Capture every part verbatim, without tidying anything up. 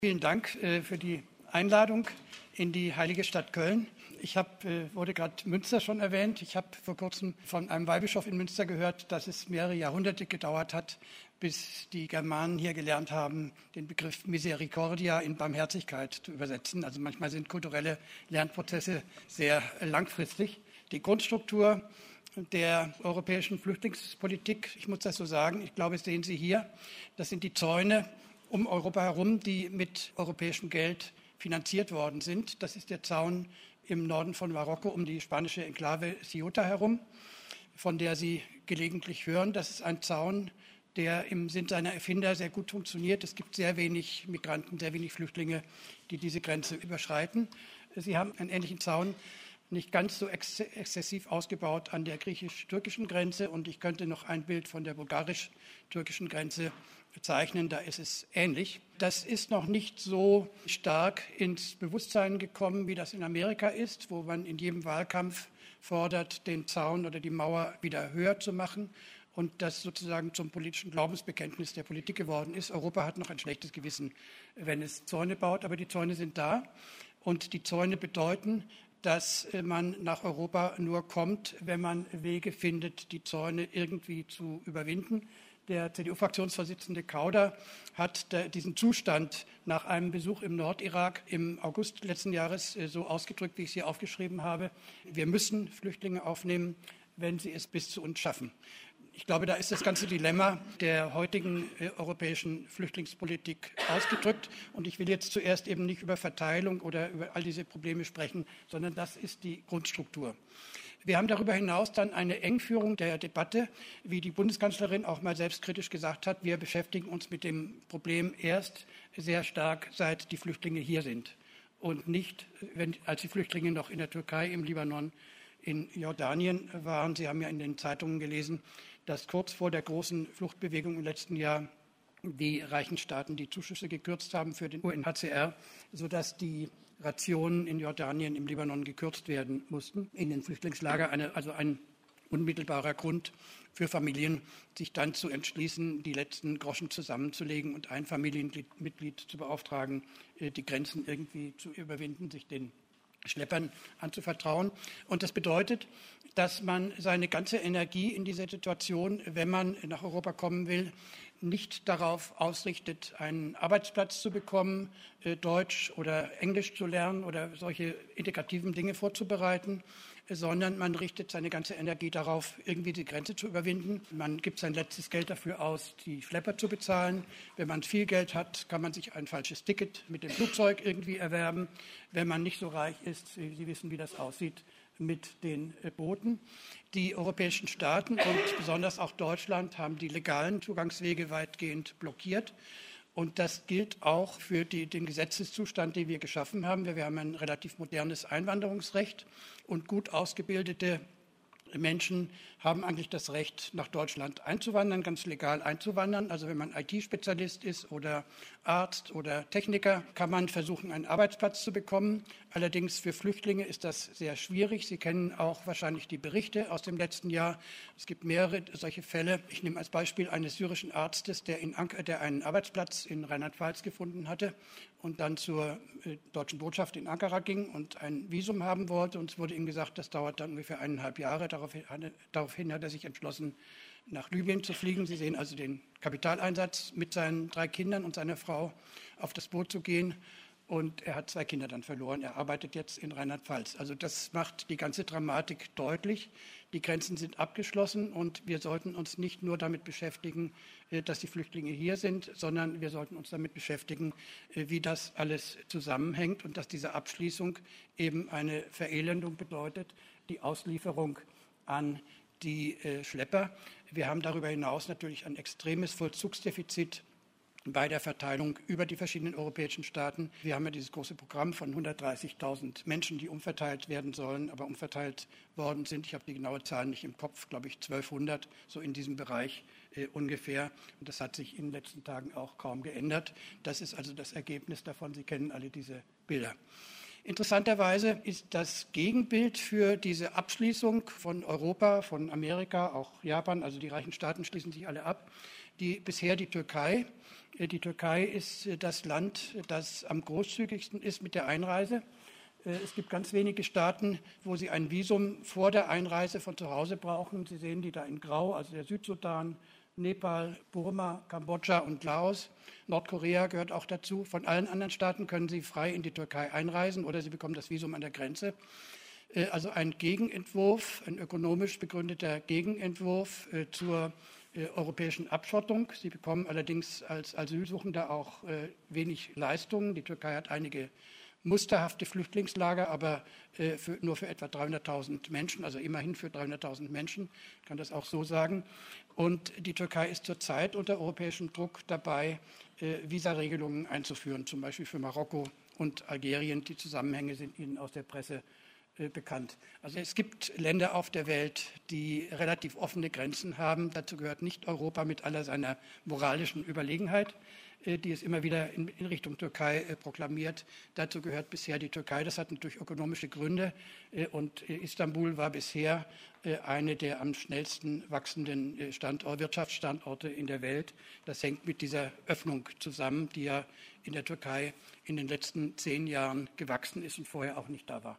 Vielen Dank äh, für die Einladung in die heilige Stadt Köln. Ich hab, äh, wurde gerade Münster schon erwähnt. Ich habe vor kurzem von einem Weihbischof in Münster gehört, dass es mehrere Jahrhunderte gedauert hat, bis die Germanen hier gelernt haben, den Begriff Misericordia in Barmherzigkeit zu übersetzen. Also manchmal sind kulturelle Lernprozesse sehr langfristig. Die Grundstruktur der europäischen Flüchtlingspolitik, ich muss das so sagen, ich glaube, das sehen Sie hier, das sind die Zäune um Europa herum, die mit europäischem Geld finanziert worden sind. Das ist der Zaun im Norden von Marokko um die spanische Enklave Ceuta herum, von der Sie gelegentlich hören. Das ist ein Zaun, der im Sinn seiner Erfinder sehr gut funktioniert. Es gibt sehr wenig Migranten, sehr wenig Flüchtlinge, die diese Grenze überschreiten. Sie haben einen ähnlichen Zaun, nicht ganz so ex- exzessiv ausgebaut an der griechisch-türkischen Grenze. Und ich könnte noch ein Bild von der bulgarisch-türkischen Grenze bezeichnen, da ist es ähnlich. Das ist noch nicht so stark ins Bewusstsein gekommen, wie das in Amerika ist, wo man in jedem Wahlkampf fordert, den Zaun oder die Mauer wieder höher zu machen und das sozusagen zum politischen Glaubensbekenntnis der Politik geworden ist. Europa hat noch ein schlechtes Gewissen, wenn es Zäune baut, aber die Zäune sind da und die Zäune bedeuten, dass man nach Europa nur kommt, wenn man Wege findet, die Zäune irgendwie zu überwinden. Der C D U-Fraktionsvorsitzende Kauder hat diesen Zustand nach einem Besuch im Nordirak im August letzten Jahres so ausgedrückt, wie ich es hier aufgeschrieben habe. Wir müssen Flüchtlinge aufnehmen, wenn sie es bis zu uns schaffen. Ich glaube, da ist das ganze Dilemma der heutigen europäischen Flüchtlingspolitik ausgedrückt. Und ich will jetzt zuerst eben nicht über Verteilung oder über all diese Probleme sprechen, sondern das ist die Grundstruktur. Wir haben darüber hinaus dann eine Engführung der Debatte, wie die Bundeskanzlerin auch mal selbstkritisch gesagt hat. Wir beschäftigen uns mit dem Problem erst sehr stark, seit die Flüchtlinge hier sind und nicht, wenn, als die Flüchtlinge noch in der Türkei, im Libanon, in Jordanien waren. Sie haben ja in den Zeitungen gelesen, dass kurz vor der großen Fluchtbewegung im letzten Jahr die reichen Staaten die Zuschüsse gekürzt haben für den U N H C R, sodass die Rationen in Jordanien, im Libanon gekürzt werden mussten. In den Flüchtlingslager eine, also ein unmittelbarer Grund für Familien, sich dann zu entschließen, die letzten Groschen zusammenzulegen und ein Familienmitglied zu beauftragen, die Grenzen irgendwie zu überwinden, sich den Schleppern anzuvertrauen. Und das bedeutet, dass man seine ganze Energie in dieser Situation, wenn man nach Europa kommen will, nicht darauf ausrichtet, einen Arbeitsplatz zu bekommen, Deutsch oder Englisch zu lernen oder solche integrativen Dinge vorzubereiten, sondern man richtet seine ganze Energie darauf, irgendwie die Grenze zu überwinden. Man gibt sein letztes Geld dafür aus, die Schlepper zu bezahlen. Wenn man viel Geld hat, kann man sich ein falsches Ticket mit dem Flugzeug irgendwie erwerben. Wenn man nicht so reich ist, Sie wissen, wie das aussieht, mit den Booten. Die europäischen Staaten und besonders auch Deutschland haben die legalen Zugangswege weitgehend blockiert. Und das gilt auch für die, den Gesetzeszustand, den wir geschaffen haben. Wir, wir haben ein relativ modernes Einwanderungsrecht und gut ausgebildete Menschen haben eigentlich das Recht, nach Deutschland einzuwandern, ganz legal einzuwandern. Also wenn man I T-Spezialist ist oder Arzt oder Techniker, kann man versuchen, einen Arbeitsplatz zu bekommen. Allerdings für Flüchtlinge ist das sehr schwierig. Sie kennen auch wahrscheinlich die Berichte aus dem letzten Jahr. Es gibt mehrere solche Fälle. Ich nehme als Beispiel eines syrischen Arztes, der, in Ank- der einen Arbeitsplatz in Rheinland-Pfalz gefunden hatte und dann zur äh, deutschen Botschaft in Ankara ging und ein Visum haben wollte. Und es wurde ihm gesagt, das dauert dann ungefähr eineinhalb Jahre. Daraufhin, daraufhin hat er sich entschlossen, nach Libyen zu fliegen. Sie sehen also den Kapitaleinsatz, mit seinen drei Kindern und seiner Frau auf das Boot zu gehen. Und er hat zwei Kinder dann verloren. Er arbeitet jetzt in Rheinland-Pfalz. Also das macht die ganze Dramatik deutlich. Die Grenzen sind abgeschlossen und wir sollten uns nicht nur damit beschäftigen, dass die Flüchtlinge hier sind, sondern wir sollten uns damit beschäftigen, wie das alles zusammenhängt und dass diese Abschließung eben eine Verelendung bedeutet, die Auslieferung an die Schlepper. Wir haben darüber hinaus natürlich ein extremes Vollzugsdefizit bei der Verteilung über die verschiedenen europäischen Staaten. Wir haben ja dieses große Programm von hundertdreißigtausend Menschen, die umverteilt werden sollen, aber umverteilt worden sind. Ich habe die genaue Zahl nicht im Kopf, glaube ich zwölfhundert, so in diesem Bereich äh, ungefähr. Und das hat sich in den letzten Tagen auch kaum geändert. Das ist also das Ergebnis davon. Sie kennen alle diese Bilder. Interessanterweise ist das Gegenbild für diese Abschließung von Europa, von Amerika, auch Japan, also die reichen Staaten schließen sich alle ab, die bisher die Türkei. Die Türkei ist das Land, das am großzügigsten ist mit der Einreise. Es gibt ganz wenige Staaten, wo Sie ein Visum vor der Einreise von zu Hause brauchen. Sie sehen die da in Grau, also der Südsudan, Nepal, Burma, Kambodscha und Laos. Nordkorea gehört auch dazu. Von allen anderen Staaten können Sie frei in die Türkei einreisen oder Sie bekommen das Visum an der Grenze. Also ein Gegenentwurf, ein ökonomisch begründeter Gegenentwurf zur europäischen Abschottung. Sie bekommen allerdings als Asylsuchende auch wenig Leistungen. Die Türkei hat einige musterhafte Flüchtlingslager, aber äh, für, nur für etwa dreihunderttausend Menschen, also immerhin für dreihunderttausend Menschen, kann das auch so sagen. Und die Türkei ist zurzeit unter europäischem Druck dabei, äh, Visaregelungen einzuführen, zum Beispiel für Marokko und Algerien. Die Zusammenhänge sind Ihnen aus der Presse äh, bekannt. Also es gibt Länder auf der Welt, die relativ offene Grenzen haben. Dazu gehört nicht Europa mit aller seiner moralischen Überlegenheit, die es immer wieder in, in Richtung Türkei äh, proklamiert. Dazu gehört bisher die Türkei. Das hat natürlich ökonomische Gründe. Äh, und äh, Istanbul war bisher äh, eine der am schnellsten wachsenden äh, Standort, Wirtschaftsstandorte in der Welt. Das hängt mit dieser Öffnung zusammen, die ja in der Türkei in den letzten zehn Jahren gewachsen ist und vorher auch nicht da war.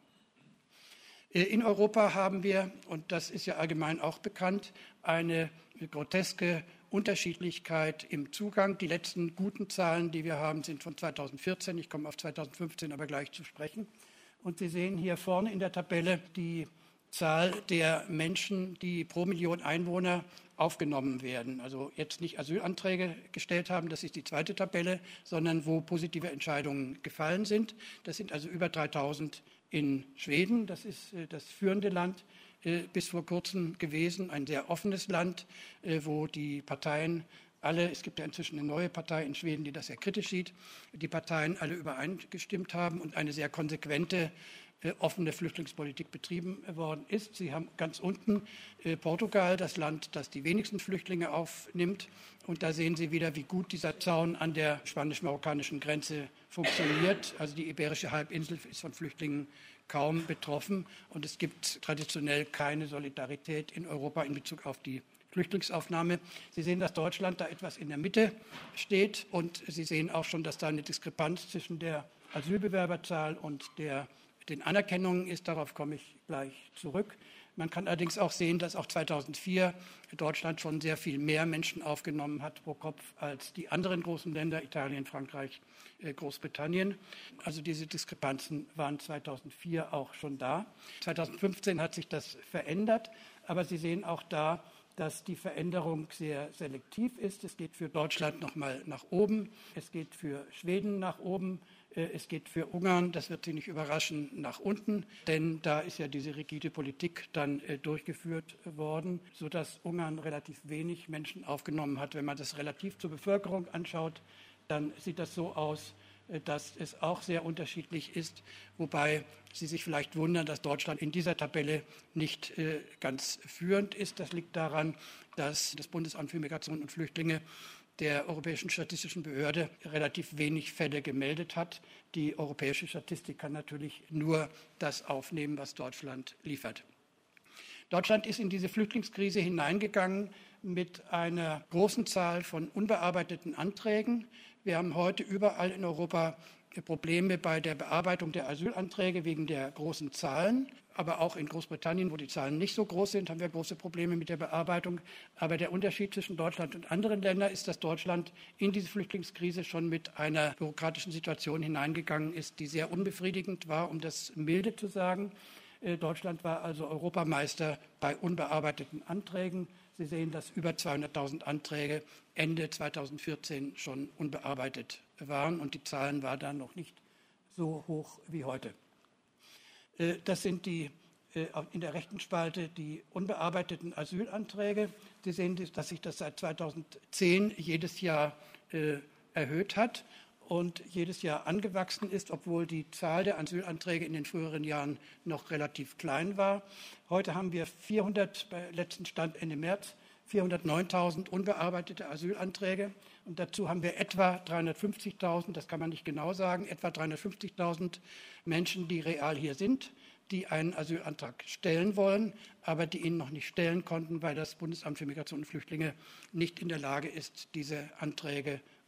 Äh, in Europa haben wir, und das ist ja allgemein auch bekannt, eine groteske Unterschiedlichkeit im Zugang. Die letzten guten Zahlen, die wir haben, sind von zweitausendvierzehn. Ich komme auf zweitausendfünfzehn aber gleich zu sprechen. Und Sie sehen hier vorne in der Tabelle die Zahl der Menschen, die pro Million Einwohner aufgenommen werden. Also jetzt nicht Asylanträge gestellt haben, das ist die zweite Tabelle, sondern wo positive Entscheidungen gefallen sind. Das sind also über dreitausend in Schweden. Das ist das führende Land bis vor kurzem gewesen, ein sehr offenes Land, wo die Parteien alle, es gibt ja inzwischen eine neue Partei in Schweden, die das sehr kritisch sieht, die Parteien alle übereingestimmt haben und eine sehr konsequente, offene Flüchtlingspolitik betrieben worden ist. Sie haben ganz unten Portugal, das Land, das die wenigsten Flüchtlinge aufnimmt. Und da sehen Sie wieder, wie gut dieser Zaun an der spanisch-marokkanischen Grenze funktioniert. Also die Iberische Halbinsel ist von Flüchtlingen kaum betroffen. Und es gibt traditionell keine Solidarität in Europa in Bezug auf die Flüchtlingsaufnahme. Sie sehen, dass Deutschland da etwas in der Mitte steht. Und Sie sehen auch schon, dass da eine Diskrepanz zwischen der Asylbewerberzahl und der, den Anerkennungen ist. Darauf komme ich gleich zurück. Man kann allerdings auch sehen, dass auch zweitausendvier Deutschland schon sehr viel mehr Menschen aufgenommen hat pro Kopf als die anderen großen Länder, Italien, Frankreich, Großbritannien. Also diese Diskrepanzen waren zweitausendvier auch schon da. zweitausendfünfzehn hat sich das verändert, aber Sie sehen auch da, dass die Veränderung sehr selektiv ist. Es geht für Deutschland nochmal nach oben, es geht für Schweden nach oben, es geht für Ungarn, das wird Sie nicht überraschen, nach unten, denn da ist ja diese rigide Politik dann äh, durchgeführt worden, sodass Ungarn relativ wenig Menschen aufgenommen hat. Wenn man das relativ zur Bevölkerung anschaut, dann sieht das so aus, äh, dass es auch sehr unterschiedlich ist, wobei Sie sich vielleicht wundern, dass Deutschland in dieser Tabelle nicht äh, ganz führend ist. Das liegt daran, dass das Bundesamt für Migration und Flüchtlinge der Europäischen Statistischen Behörde relativ wenig Fälle gemeldet hat. Die europäische Statistik kann natürlich nur das aufnehmen, was Deutschland liefert. Deutschland ist in diese Flüchtlingskrise hineingegangen mit einer großen Zahl von unbearbeiteten Anträgen. Wir haben heute überall in Europa Probleme bei der Bearbeitung der Asylanträge wegen der großen Zahlen. Aber auch in Großbritannien, wo die Zahlen nicht so groß sind, haben wir große Probleme mit der Bearbeitung. Aber der Unterschied zwischen Deutschland und anderen Ländern ist, dass Deutschland in diese Flüchtlingskrise schon mit einer bürokratischen Situation hineingegangen ist, die sehr unbefriedigend war, um das milde zu sagen. Deutschland war also Europameister bei unbearbeiteten Anträgen. Sie sehen, dass über zweihunderttausend Anträge Ende zweitausendvierzehn schon unbearbeitet waren und die Zahlen waren dann noch nicht so hoch wie heute. Das sind die in der rechten Spalte die unbearbeiteten Asylanträge. Sie sehen, dass sich das seit zweitausendzehn jedes Jahr erhöht hat und jedes Jahr angewachsen ist, obwohl die Zahl der Asylanträge in den früheren Jahren noch relativ klein war. Heute haben wir vierhundert, bei letzten Stand Ende März, vierhundertneuntausend unbearbeitete Asylanträge. Und dazu haben wir etwa dreihundertfünfzigtausend, das kann man nicht genau sagen, etwa dreihundertfünfzigtausend Menschen, die real hier sind, die einen Asylantrag stellen wollen, aber die ihn noch nicht stellen konnten, weil das Bundesamt für Migration und Flüchtlinge nicht in der Lage ist, diese Anträge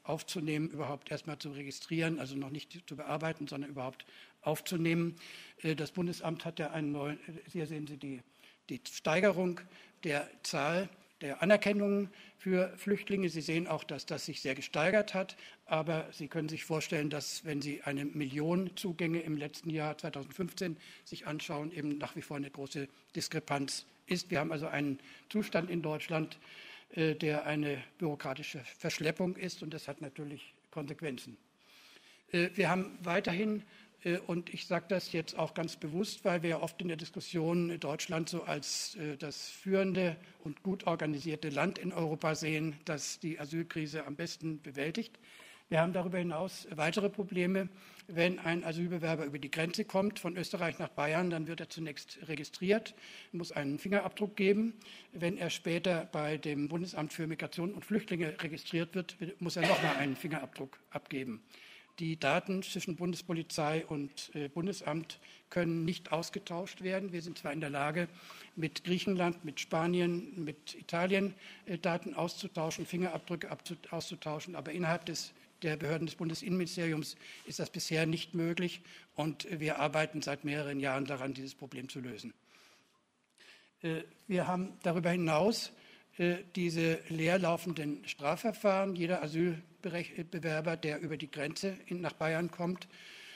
aufzunehmen, überhaupt erstmal zu registrieren, also noch nicht zu bearbeiten, sondern überhaupt aufzunehmen. Das Bundesamt hat ja einen neuen, hier sehen Sie die, die Steigerung der Zahl der Anerkennungen für Flüchtlinge. Sie sehen auch, dass das sich sehr gesteigert hat, aber Sie können sich vorstellen, dass, wenn Sie eine Million Zugänge im letzten Jahr zweitausendfünfzehn sich anschauen, eben nach wie vor eine große Diskrepanz ist. Wir haben also einen Zustand in Deutschland, der eine bürokratische Verschleppung ist, und das hat natürlich Konsequenzen. Wir haben weiterhin, und ich sage das jetzt auch ganz bewusst, weil wir oft in der Diskussion Deutschland so als das führende und gut organisierte Land in Europa sehen, das die Asylkrise am besten bewältigt. Wir haben darüber hinaus weitere Probleme. Wenn ein Asylbewerber über die Grenze kommt, von Österreich nach Bayern, dann wird er zunächst registriert, muss einen Fingerabdruck geben. Wenn er später bei dem Bundesamt für Migration und Flüchtlinge registriert wird, muss er nochmal einen Fingerabdruck abgeben. Die Daten zwischen Bundespolizei und äh, Bundesamt können nicht ausgetauscht werden. Wir sind zwar in der Lage, mit Griechenland, mit Spanien, mit Italien äh, Daten auszutauschen, Fingerabdrücke auszutauschen, aber innerhalb des, der Behörden des Bundesinnenministeriums ist das bisher nicht möglich, und äh, wir arbeiten seit mehreren Jahren daran, dieses Problem zu lösen. Äh, wir haben darüber hinaus äh, diese leerlaufenden Strafverfahren. Jeder Asylbewerber, der über die Grenze nach Bayern kommt,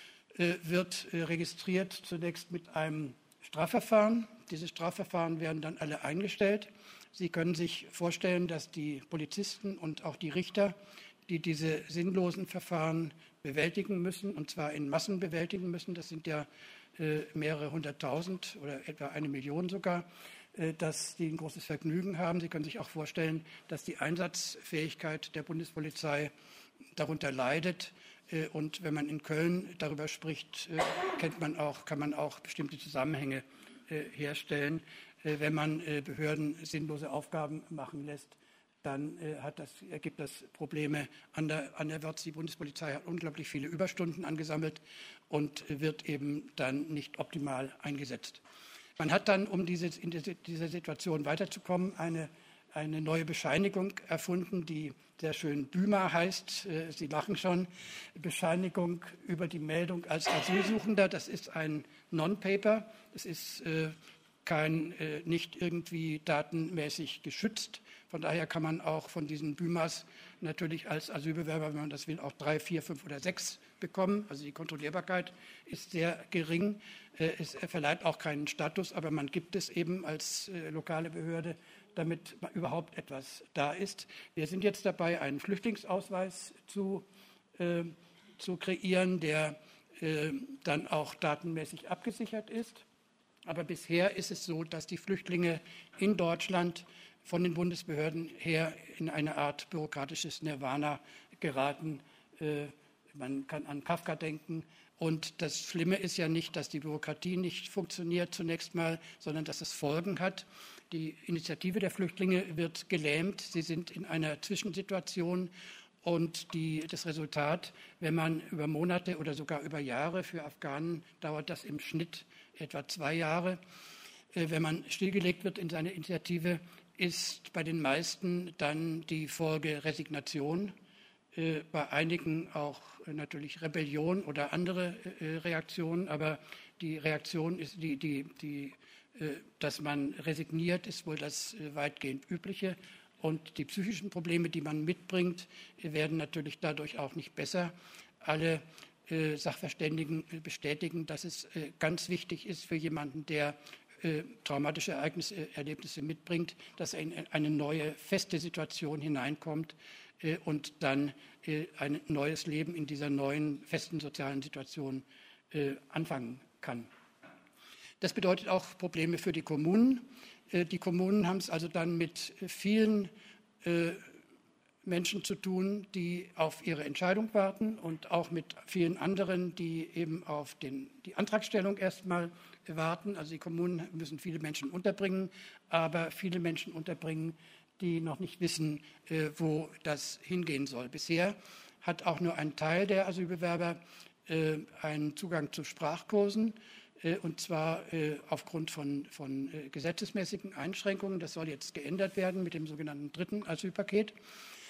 wird registriert zunächst mit einem Strafverfahren. Diese Strafverfahren werden dann alle eingestellt. Sie können sich vorstellen, dass die Polizisten und auch die Richter, die diese sinnlosen Verfahren bewältigen müssen, und zwar in Massen bewältigen müssen, das sind ja mehrere hunderttausend oder etwa eine Million sogar, dass die ein großes Vergnügen haben. Sie können sich auch vorstellen, dass die Einsatzfähigkeit der Bundespolizei darunter leidet. Und wenn man in Köln darüber spricht, kennt man auch, kann man auch bestimmte Zusammenhänge herstellen. Wenn man Behörden sinnlose Aufgaben machen lässt, dann hat das, ergibt das Probleme anderwärts. Die Bundespolizei hat unglaublich viele Überstunden angesammelt und wird eben dann nicht optimal eingesetzt. Man hat dann, um diese, in dieser Situation weiterzukommen, eine, eine neue Bescheinigung erfunden, die sehr schön BÜMA heißt. Sie lachen schon. Bescheinigung über die Meldung als Asylsuchender. Das ist ein Non-Paper. Das ist äh, kein, äh, nicht irgendwie datenmäßig geschützt. Von daher kann man auch von diesen BÜMAs natürlich als Asylbewerber, wenn man das will, auch drei, vier, fünf oder sechs bekommen. Also die Kontrollierbarkeit ist sehr gering. Es verleiht auch keinen Status, aber man gibt es eben als lokale Behörde, damit überhaupt etwas da ist. Wir sind jetzt dabei, einen Flüchtlingsausweis zu, äh, zu kreieren, der äh, dann auch datenmäßig abgesichert ist. Aber bisher ist es so, dass die Flüchtlinge in Deutschland von den Bundesbehörden her in eine Art bürokratisches Nirvana geraten. Äh, man kann an Kafka denken. Und das Schlimme ist ja nicht, dass die Bürokratie nicht funktioniert zunächst mal, sondern dass es Folgen hat. Die Initiative der Flüchtlinge wird gelähmt. Sie sind in einer Zwischensituation. Und die, das Resultat, wenn man über Monate oder sogar über Jahre, für Afghanen dauert das im Schnitt etwa zwei Jahre, äh, wenn man stillgelegt wird in seiner Initiative, ist bei den meisten dann die Folge Resignation. Bei einigen auch natürlich Rebellion oder andere Reaktionen, aber die Reaktion ist die, die, die, dass man resigniert, ist wohl das weitgehend Übliche. Und die psychischen Probleme, die man mitbringt, werden natürlich dadurch auch nicht besser. Alle Sachverständigen bestätigen, dass es ganz wichtig ist für jemanden, der traumatische Ereignisse, Erlebnisse mitbringt, dass er in eine neue, feste Situation hineinkommt und dann ein neues Leben in dieser neuen, festen sozialen Situation anfangen kann. Das bedeutet auch Probleme für die Kommunen. Die Kommunen haben es also dann mit vielen Menschen zu tun, die auf ihre Entscheidung warten, und auch mit vielen anderen, die eben auf den, die Antragstellung erstmal warten. Also die Kommunen müssen viele Menschen unterbringen, aber viele Menschen unterbringen, die noch nicht wissen, äh, wo das hingehen soll. Bisher hat auch nur ein Teil der Asylbewerber äh, einen Zugang zu Sprachkursen, äh, und zwar äh, aufgrund von, von äh, gesetzesmäßigen Einschränkungen. Das soll jetzt geändert werden mit dem sogenannten dritten Asylpaket.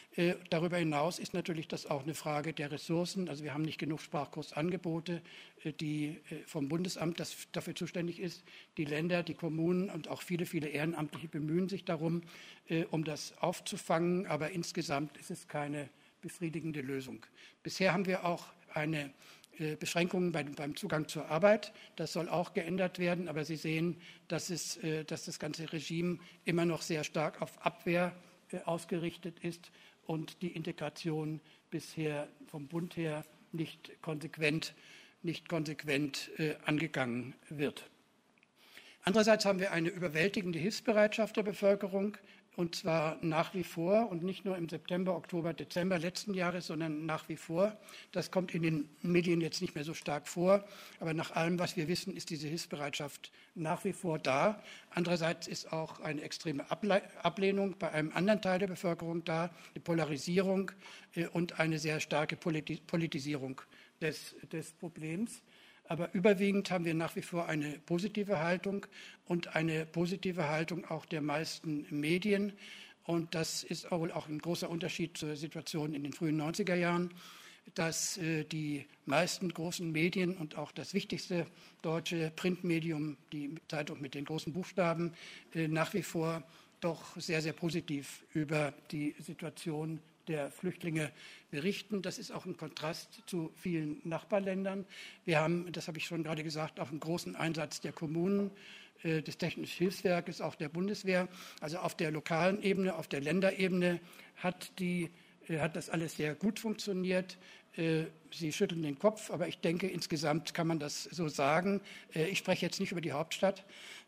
Darüber hinaus ist natürlich das auch eine Frage der Ressourcen. Also wir haben nicht genug Sprachkursangebote, die vom Bundesamt, das dafür zuständig ist. Die Länder, die Kommunen und auch viele, viele Ehrenamtliche bemühen sich darum, um das aufzufangen. Aber insgesamt ist es keine befriedigende Lösung. Bisher haben wir auch eine Beschränkungen beim Zugang zur Arbeit. Das soll auch geändert werden. Aber Sie sehen, dass, es, dass das ganze Regime immer noch sehr stark auf Abwehr ausgerichtet ist und die Integration bisher vom Bund her nicht konsequent, nicht konsequent äh, angegangen wird. Andererseits haben wir eine überwältigende Hilfsbereitschaft der Bevölkerung, und zwar nach wie vor und nicht nur im September, Oktober, Dezember letzten Jahres, sondern nach wie vor. Das kommt in den Medien jetzt nicht mehr so stark vor, aber nach allem, was wir wissen, ist diese Hilfsbereitschaft nach wie vor da. Andererseits ist auch eine extreme Ablehnung bei einem anderen Teil der Bevölkerung da, die Polarisierung und eine sehr starke Politisierung des, des Problems. Aber überwiegend haben wir nach wie vor eine positive Haltung und eine positive Haltung auch der meisten Medien. Und das ist wohl auch ein großer Unterschied zur Situation in den frühen neunziger Jahren, dass äh, die meisten großen Medien und auch das wichtigste deutsche Printmedium, die Zeitung mit den großen Buchstaben, äh, nach wie vor doch sehr, sehr positiv über die Situation der Flüchtlinge berichten. Das ist auch ein Kontrast zu vielen Nachbarländern. Wir haben, das habe ich schon gerade gesagt, auch einen großen Einsatz der Kommunen, äh, des Technischen Hilfswerkes, auch der Bundeswehr. Also auf der lokalen Ebene, auf der Länderebene hat, die, äh, hat das alles sehr gut funktioniert. Äh, Sie schütteln den Kopf, aber ich denke, insgesamt kann man das so sagen. Äh, ich spreche jetzt nicht über die Hauptstadt.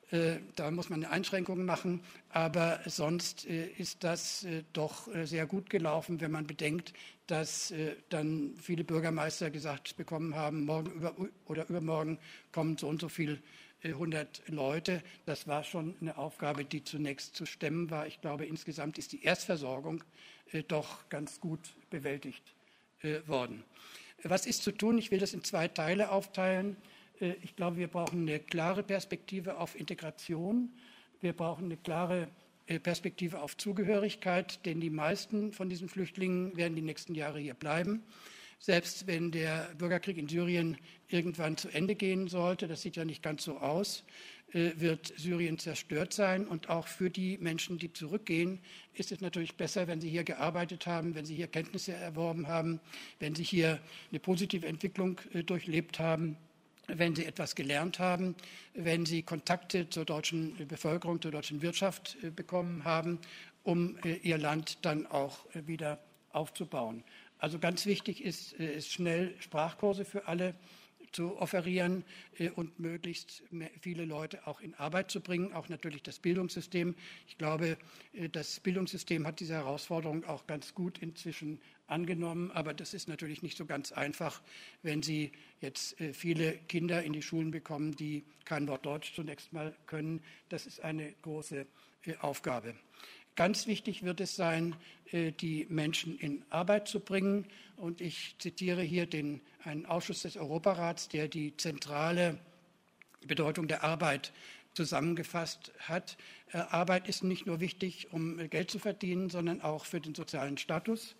Da muss man eine Einschränkung machen, aber sonst ist das doch sehr gut gelaufen, wenn man bedenkt, dass dann viele Bürgermeister gesagt bekommen haben, morgen über, oder übermorgen kommen so und so viele hundert Leute. Das war schon eine Aufgabe, die zunächst zu stemmen war. Ich glaube, insgesamt ist die Erstversorgung doch ganz gut bewältigt worden. Was ist zu tun? Ich will das in zwei Teile aufteilen. Ich glaube, wir brauchen eine klare Perspektive auf Integration. Wir brauchen eine klare Perspektive auf Zugehörigkeit, denn die meisten von diesen Flüchtlingen werden die nächsten Jahre hier bleiben. Selbst wenn der Bürgerkrieg in Syrien irgendwann zu Ende gehen sollte, das sieht ja nicht ganz so aus, wird Syrien zerstört sein. Und auch für die Menschen, die zurückgehen, ist es natürlich besser, wenn sie hier gearbeitet haben, wenn sie hier Kenntnisse erworben haben, wenn sie hier eine positive Entwicklung durchlebt haben, wenn sie etwas gelernt haben, wenn sie Kontakte zur deutschen Bevölkerung, zur deutschen Wirtschaft bekommen haben, um ihr Land dann auch wieder aufzubauen. Also ganz wichtig ist es, schnell Sprachkurse für alle zu offerieren und möglichst viele Leute auch in Arbeit zu bringen, auch natürlich das Bildungssystem. Ich glaube, das Bildungssystem hat diese Herausforderung auch ganz gut inzwischen angenommen, aber das ist natürlich nicht so ganz einfach, wenn Sie jetzt viele Kinder in die Schulen bekommen, die kein Wort Deutsch zunächst mal können. Das ist eine große Aufgabe. Ganz wichtig wird es sein, die Menschen in Arbeit zu bringen. Und ich zitiere hier den, einen Ausschuss des Europarats, der die zentrale Bedeutung der Arbeit zusammengefasst hat. Arbeit ist nicht nur wichtig, um Geld zu verdienen, sondern auch für den sozialen Status.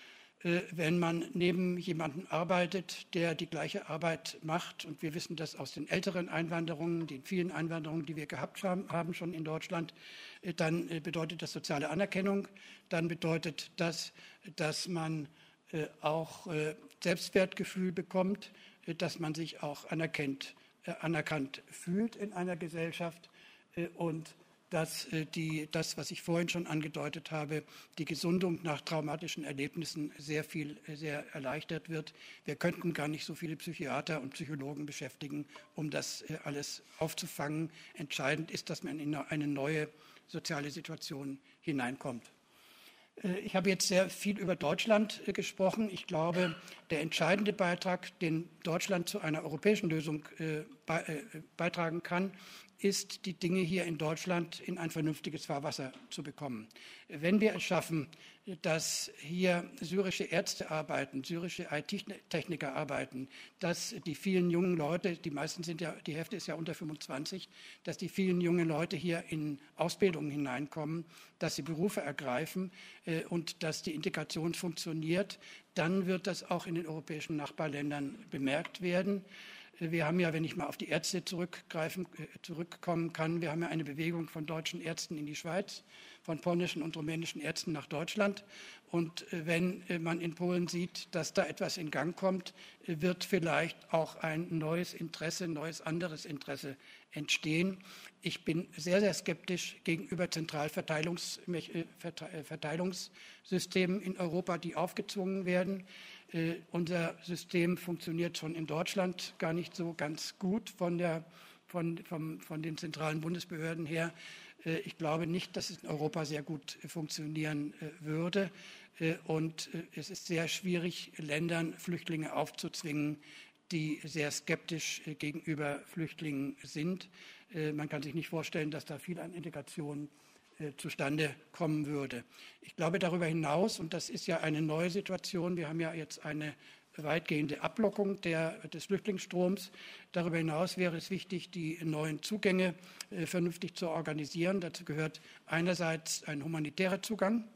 Wenn man neben jemandem arbeitet, der die gleiche Arbeit macht, und wir wissen das aus den älteren Einwanderungen, den vielen Einwanderungen, die wir gehabt haben, haben schon in Deutschland, dann bedeutet das soziale Anerkennung, dann bedeutet das, dass man auch Selbstwertgefühl bekommt, dass man sich auch anerkennt, anerkannt fühlt in einer Gesellschaft und dass die, das, was ich vorhin schon angedeutet habe, die Gesundung nach traumatischen Erlebnissen sehr viel, sehr erleichtert wird. Wir könnten gar nicht so viele Psychiater und Psychologen beschäftigen, um das alles aufzufangen. Entscheidend ist, dass man in eine neue soziale Situation hineinkommt. Ich habe jetzt sehr viel über Deutschland gesprochen. Ich glaube, der entscheidende Beitrag, den Deutschland zu einer europäischen Lösung beitragen kann, ist, die Dinge hier in Deutschland in ein vernünftiges Fahrwasser zu bekommen. Wenn wir es schaffen, dass hier syrische Ärzte arbeiten, syrische I T-Techniker arbeiten, dass die vielen jungen Leute, die meisten sind ja, die Hälfte ist ja unter fünfundzwanzig, dass die vielen jungen Leute hier in Ausbildungen hineinkommen, dass sie Berufe ergreifen äh, und dass die Integration funktioniert, dann wird das auch in den europäischen Nachbarländern bemerkt werden. Wir haben ja, wenn ich mal auf die Ärzte zurückgreifen, zurückkommen kann, wir haben ja eine Bewegung von deutschen Ärzten in die Schweiz, von polnischen und rumänischen Ärzten nach Deutschland. Und wenn man in Polen sieht, dass da etwas in Gang kommt, wird vielleicht auch ein neues Interesse, ein neues anderes Interesse entstehen. Ich bin sehr, sehr skeptisch gegenüber Zentralverteilungssystemen in Europa, die aufgezwungen werden. Äh, unser System funktioniert schon in Deutschland gar nicht so ganz gut von, der, von, vom, von den zentralen Bundesbehörden her. Äh, ich glaube nicht, dass es in Europa sehr gut äh, funktionieren äh, würde. Äh, und äh, es ist sehr schwierig, Ländern Flüchtlinge aufzuzwingen, die sehr skeptisch äh, gegenüber Flüchtlingen sind. Äh, man kann sich nicht vorstellen, dass da viel an Integration zustande kommen würde. Ich glaube darüber hinaus, und das ist ja eine neue Situation, wir haben ja jetzt eine weitgehende Ablockung der, des Flüchtlingsstroms. Darüber hinaus wäre es wichtig, die neuen Zugänge äh, vernünftig zu organisieren. Dazu gehört einerseits ein humanitärer Zugang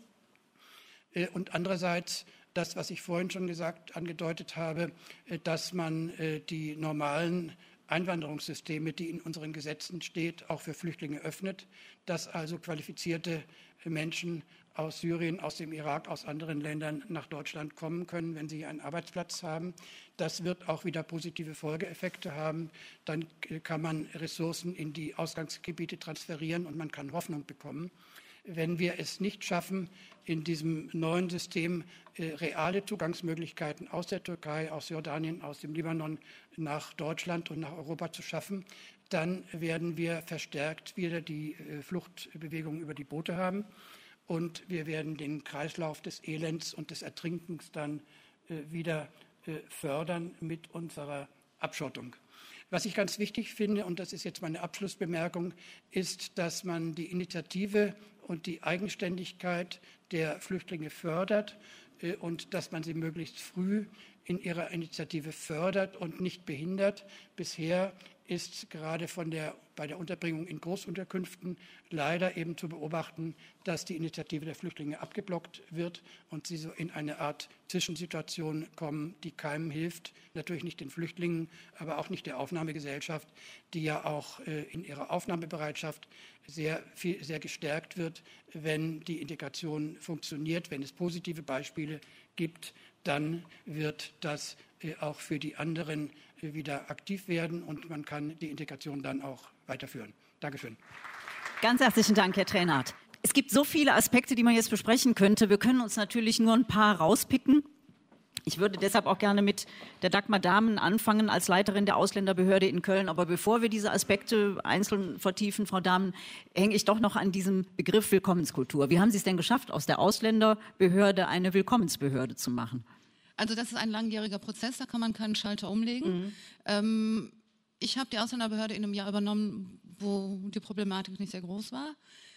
äh, und andererseits das, was ich vorhin schon gesagt, angedeutet habe, äh, dass man äh, die normalen Einwanderungssysteme, die in unseren Gesetzen steht, auch für Flüchtlinge öffnet, dass also qualifizierte Menschen aus Syrien, aus dem Irak, aus anderen Ländern nach Deutschland kommen können, wenn sie einen Arbeitsplatz haben. Das wird auch wieder positive Folgeeffekte haben. Dann kann man Ressourcen in die Ausgangsgebiete transferieren und man kann Hoffnung bekommen. Wenn wir es nicht schaffen, in diesem neuen System äh, reale Zugangsmöglichkeiten aus der Türkei, aus Jordanien, aus dem Libanon nach Deutschland und nach Europa zu schaffen, dann werden wir verstärkt wieder die äh, Fluchtbewegung über die Boote haben und wir werden den Kreislauf des Elends und des Ertrinkens dann äh, wieder äh, fördern mit unserer Abschottung. Was ich ganz wichtig finde, und das ist jetzt meine Abschlussbemerkung, ist, dass man die Initiative und die Eigenständigkeit der Flüchtlinge fördert äh, und dass man sie möglichst früh in ihrer Initiative fördert und nicht behindert. Bisher ist gerade von der, bei der Unterbringung in Großunterkünften leider eben zu beobachten, dass die Initiative der Flüchtlinge abgeblockt wird und sie so in eine Art Zwischensituation kommen, die keinem hilft, natürlich nicht den Flüchtlingen, aber auch nicht der Aufnahmegesellschaft, die ja auch äh, in ihrer Aufnahmebereitschaft sehr, viel, sehr gestärkt wird, wenn die Integration funktioniert, wenn es positive Beispiele gibt, dann wird das äh, auch für die anderen äh, wieder aktiv werden und man kann die Integration dann auch weiterführen. Dankeschön. Ganz herzlichen Dank, Herr Trainhardt. Es gibt so viele Aspekte, die man jetzt besprechen könnte. Wir können uns natürlich nur ein paar rauspicken. Ich würde deshalb auch gerne mit der Dagmar Dahmen anfangen als Leiterin der Ausländerbehörde in Köln. Aber bevor wir diese Aspekte einzeln vertiefen, Frau Dahmen, hänge ich doch noch an diesem Begriff Willkommenskultur. Wie haben Sie es denn geschafft, aus der Ausländerbehörde eine Willkommensbehörde zu machen? Also das ist ein langjähriger Prozess, da kann man keinen Schalter umlegen. Mhm. Ähm, ich habe die Ausländerbehörde in einem Jahr übernommen, wo die Problematik nicht sehr groß war.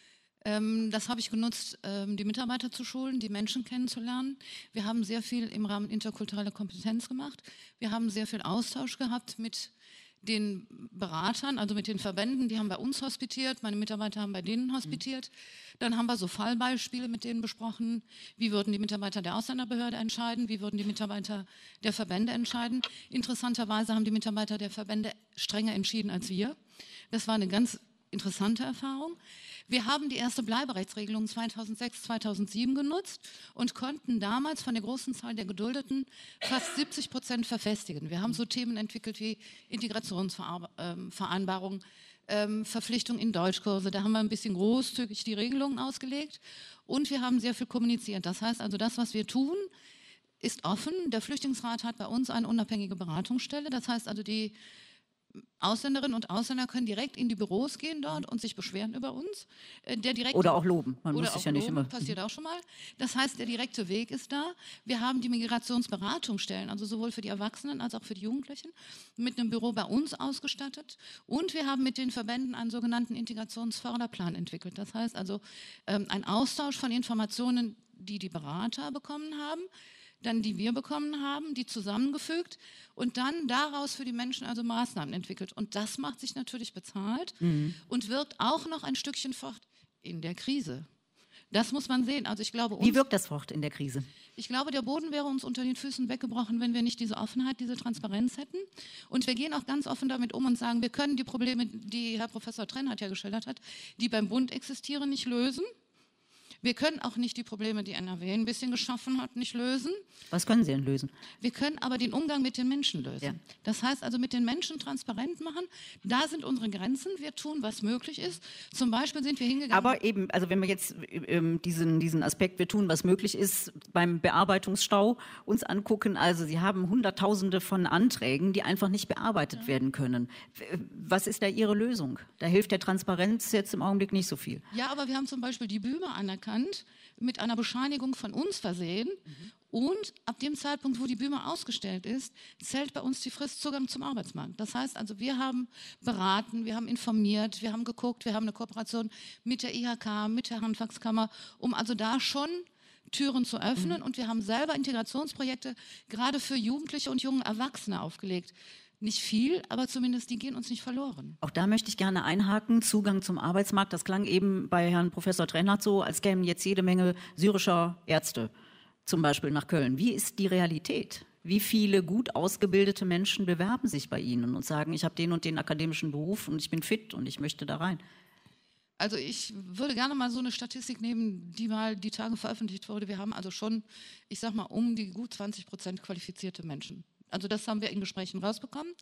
Ähm, das habe ich genutzt, ähm, die Mitarbeiter zu schulen, die Menschen kennenzulernen. Wir haben sehr viel im Rahmen interkultureller Kompetenz gemacht. Wir haben sehr viel Austausch gehabt mit den Beratern, also mit den Verbänden, die haben bei uns hospitiert, meine Mitarbeiter haben bei denen hospitiert. Dann haben wir so Fallbeispiele mit denen besprochen, wie würden die Mitarbeiter der Ausländerbehörde entscheiden, wie würden die Mitarbeiter der Verbände entscheiden. Interessanterweise haben die Mitarbeiter der Verbände strenger entschieden als wir. Das war eine ganz interessante Erfahrung. Wir haben die erste Bleiberechtsregelung zweitausendsechs, zweitausendsieben genutzt und konnten damals von der großen Zahl der Geduldeten fast siebzig Prozent verfestigen. Wir haben so Themen entwickelt wie Integrationsvereinbarung, ähm, Verpflichtung in Deutschkurse. Da haben wir ein bisschen großzügig die Regelungen ausgelegt und wir haben sehr viel kommuniziert. Das heißt also, das, was wir tun, ist offen. Der Flüchtlingsrat hat bei uns eine unabhängige Beratungsstelle. Das heißt also, die Ausländerinnen und Ausländer können direkt in die Büros gehen dort und sich beschweren über uns. Äh, der direkte, oder auch loben. Man oder muss sich auch ja nicht loben, immer. passiert auch schon mal. Das heißt, der direkte Weg ist da. Wir haben die Migrationsberatungsstellen, also sowohl für die Erwachsenen als auch für die Jugendlichen, mit einem Büro bei uns ausgestattet. Und wir haben mit den Verbänden einen sogenannten Integrationsförderplan entwickelt. Das heißt also ähm, ein Austausch von Informationen, die die Berater bekommen haben, dann die wir bekommen haben, die zusammengefügt und dann daraus für die Menschen also Maßnahmen entwickelt. Und das macht sich natürlich bezahlt mhm. und wirkt auch noch ein Stückchen fort in der Krise. Das muss man sehen. Also ich glaube, uns, wie wirkt das fort in der Krise? Ich glaube, der Boden wäre uns unter den Füßen weggebrochen, wenn wir nicht diese Offenheit, diese Transparenz hätten. Und wir gehen auch ganz offen damit um und sagen, wir können die Probleme, die Herr Professor Trennert ja geschildert hat, die beim Bund existieren, nicht lösen. Wir können auch nicht die Probleme, die N R W ein bisschen geschaffen hat, nicht lösen. Was können Sie denn lösen? Wir können aber den Umgang mit den Menschen lösen. Ja. Das heißt also mit den Menschen transparent machen. Da sind unsere Grenzen. Wir tun, was möglich ist. Zum Beispiel sind wir hingegangen. Aber eben, also wenn wir jetzt ähm, diesen, diesen Aspekt, wir tun, was möglich ist, beim Bearbeitungsstau uns angucken, also Sie haben Hunderttausende von Anträgen, die einfach nicht bearbeitet ja. werden können. Was ist da Ihre Lösung? Da hilft der Transparenz jetzt im Augenblick nicht so viel. Ja, aber wir haben zum Beispiel die Bühne anerkannt, mit einer Bescheinigung von uns versehen. Mhm. Und ab dem Zeitpunkt, wo die Bühne ausgestellt ist, zählt bei uns die Frist Zugang zum Arbeitsmarkt. Das heißt also, wir haben beraten, wir haben informiert, wir haben geguckt, wir haben eine Kooperation mit der I H K, mit der Handwerkskammer, um also da schon Türen zu öffnen. Mhm. Und wir haben selber Integrationsprojekte gerade für Jugendliche und junge Erwachsene aufgelegt. Nicht viel, aber zumindest die gehen uns nicht verloren. Auch da möchte ich gerne einhaken. Zugang zum Arbeitsmarkt, das klang eben bei Herrn Professor Trennert so, als kämen jetzt jede Menge syrischer Ärzte zum Beispiel nach Köln. Wie ist die Realität? Wie viele gut ausgebildete Menschen bewerben sich bei Ihnen und sagen, ich habe den und den akademischen Beruf und ich bin fit und ich möchte da rein? Also ich würde gerne mal so eine Statistik nehmen, die mal die Tage veröffentlicht wurde. Wir haben also schon, ich sag mal, um die gut zwanzig Prozent qualifizierte Menschen. Also das haben wir in Gesprächen rausbekommen.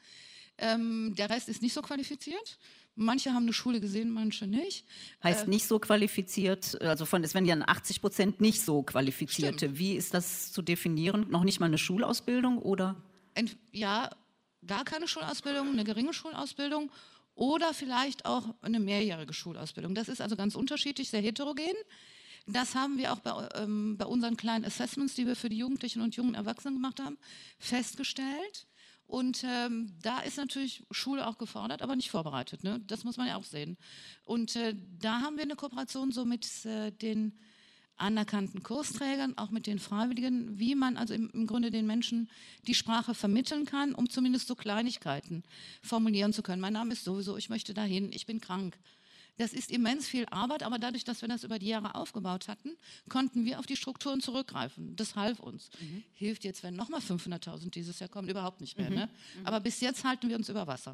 Ähm, der Rest ist nicht so qualifiziert. Manche haben eine Schule gesehen, manche nicht. Heißt äh, nicht so qualifiziert, also von, es werden ja achtzig Prozent nicht so qualifizierte. Stimmt. Wie ist das zu definieren? Noch nicht mal eine Schulausbildung oder? Ent, ja, gar keine Schulausbildung, eine geringe Schulausbildung oder vielleicht auch eine mehrjährige Schulausbildung. Das ist also ganz unterschiedlich, sehr heterogen. Das haben wir auch bei, ähm, bei unseren kleinen Assessments, die wir für die Jugendlichen und jungen Erwachsenen gemacht haben, festgestellt. Und ähm, da ist natürlich Schule auch gefordert, aber nicht vorbereitet. Ne? Das muss man ja auch sehen. Und äh, da haben wir eine Kooperation so mit äh, den anerkannten Kursträgern, auch mit den Freiwilligen, wie man also im, im Grunde den Menschen die Sprache vermitteln kann, um zumindest so Kleinigkeiten formulieren zu können. Mein Name ist sowieso, ich möchte dahin, ich bin krank. Das ist immens viel Arbeit, aber dadurch, dass wir das über die Jahre aufgebaut hatten, konnten wir auf die Strukturen zurückgreifen. Das half uns. Mhm. Hilft jetzt, wenn nochmal fünfhunderttausend dieses Jahr kommen, überhaupt nicht mehr. Mhm. Ne? Aber bis jetzt halten wir uns über Wasser.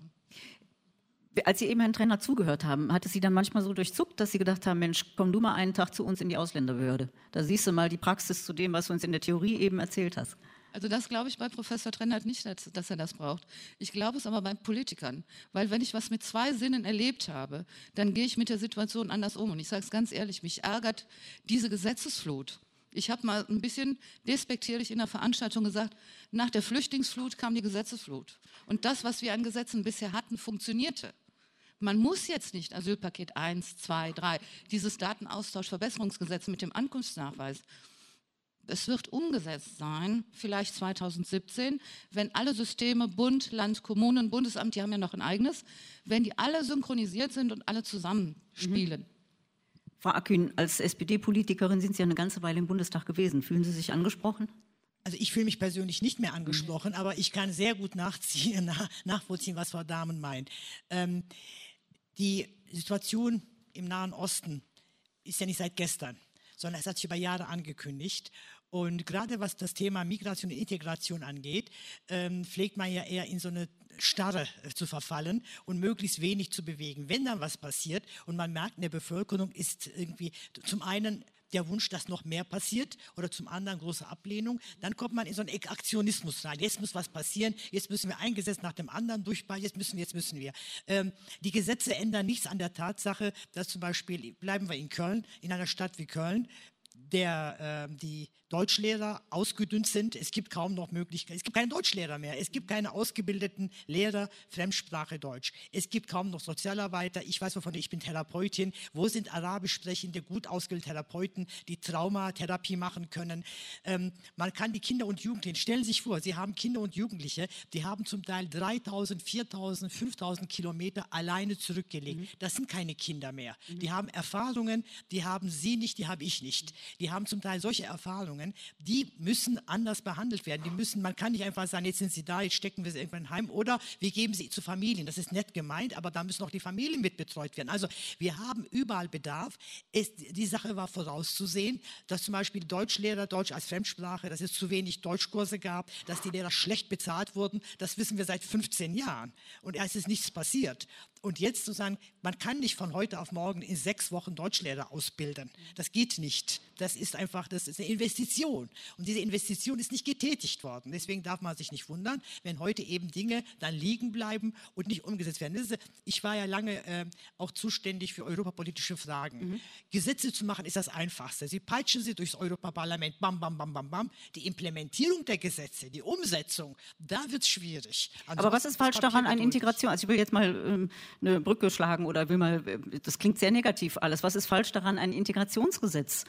Als Sie eben Herrn Trennert zugehört haben, hat es Sie dann manchmal so durchzuckt, dass Sie gedacht haben, Mensch, komm du mal einen Tag zu uns in die Ausländerbehörde. Da siehst du mal die Praxis zu dem, was du uns in der Theorie eben erzählt hast. Also das glaube ich bei Professor Trennert nicht, dass er das braucht. Ich glaube es aber bei Politikern. Weil wenn ich was mit zwei Sinnen erlebt habe, dann gehe ich mit der Situation anders um. Und ich sage es ganz ehrlich, mich ärgert diese Gesetzesflut. Ich habe mal ein bisschen despektierlich in der Veranstaltung gesagt, nach der Flüchtlingsflut kam die Gesetzesflut. Und das, was wir an Gesetzen bisher hatten, funktionierte. Man muss jetzt nicht Asylpaket eins, zwei, drei, dieses Datenaustauschverbesserungsgesetz mit dem Ankunftsnachweis. Es wird umgesetzt sein, vielleicht zweitausendsiebzehn, wenn alle Systeme, Bund, Land, Kommunen, Bundesamt, die haben ja noch ein eigenes, wenn die alle synchronisiert sind und alle zusammenspielen. Mhm. Frau Akün, als S P D-Politikerin sind Sie ja eine ganze Weile im Bundestag gewesen. Fühlen Sie sich angesprochen? Also ich fühle mich persönlich nicht mehr angesprochen, mhm. aber ich kann sehr gut nachziehen, nach, nachvollziehen, was Frau Dahmen meint. Ähm, die Situation im Nahen Osten ist ja nicht seit gestern, sondern es hat sich über Jahre angekündigt. Und gerade was das Thema Migration und Integration angeht, ähm, pflegt man ja eher in so eine Starre äh, zu verfallen und möglichst wenig zu bewegen. Wenn dann was passiert und man merkt, in der Bevölkerung ist irgendwie zum einen der Wunsch, dass noch mehr passiert oder zum anderen große Ablehnung, dann kommt man in so einen Aktionismus rein. Jetzt muss was passieren, jetzt müssen wir ein Gesetz nach dem anderen durchbeißen, jetzt müssen wir, jetzt müssen wir. Ähm, die Gesetze ändern nichts an der Tatsache, dass zum Beispiel, bleiben wir in Köln, in einer Stadt wie Köln, der, äh, die Deutschlehrer ausgedünnt sind. Es gibt kaum noch Möglichkeiten. Es gibt keine Deutschlehrer mehr. Es gibt keine ausgebildeten Lehrer Fremdsprache Deutsch. Es gibt kaum noch Sozialarbeiter. Ich weiß wovon, ich bin Therapeutin. Wo sind arabisch sprechende, gut ausgebildete Therapeuten, die Traumatherapie machen können? Ähm, man kann die Kinder und Jugendlichen, stellen Sie sich vor, Sie haben Kinder und Jugendliche, die haben zum Teil dreitausend, viertausend, fünftausend Kilometer alleine zurückgelegt. Mhm. Das sind keine Kinder mehr. Mhm. Die haben Erfahrungen, die haben Sie nicht, die habe ich nicht. Die haben zum Teil solche Erfahrungen, die müssen anders behandelt werden. Die müssen, man kann nicht einfach sagen, jetzt sind sie da, jetzt stecken wir sie irgendwann heim oder wir geben sie zu Familien. Das ist nett gemeint, aber da müssen auch die Familien mit betreut werden. Also wir haben überall Bedarf. Es, die Sache war vorauszusehen, dass zum Beispiel Deutschlehrer, Deutsch als Fremdsprache, dass es zu wenig Deutschkurse gab, dass die Lehrer schlecht bezahlt wurden. Das wissen wir seit fünfzehn Jahren. Und es ist nichts passiert. Und jetzt zu sagen, man kann nicht von heute auf morgen in sechs Wochen Deutschlehrer ausbilden. Das geht nicht. Das ist einfach, das ist eine Investition. Und diese Investition ist nicht getätigt worden. Deswegen darf man sich nicht wundern, wenn heute eben Dinge dann liegen bleiben und nicht umgesetzt werden. Ist, ich war ja lange äh, auch zuständig für europapolitische Fragen. Mhm. Gesetze zu machen ist das Einfachste. Sie peitschen sie durchs Europaparlament, bam, bam, bam, bam, bam. Die Implementierung der Gesetze, die Umsetzung, da wird es schwierig. Ansonsten Aber was ist falsch daran an Integration? Also ich will jetzt mal ähm, eine Brücke schlagen oder will mal, das klingt sehr negativ alles. Was ist falsch daran, ein Integrationsgesetz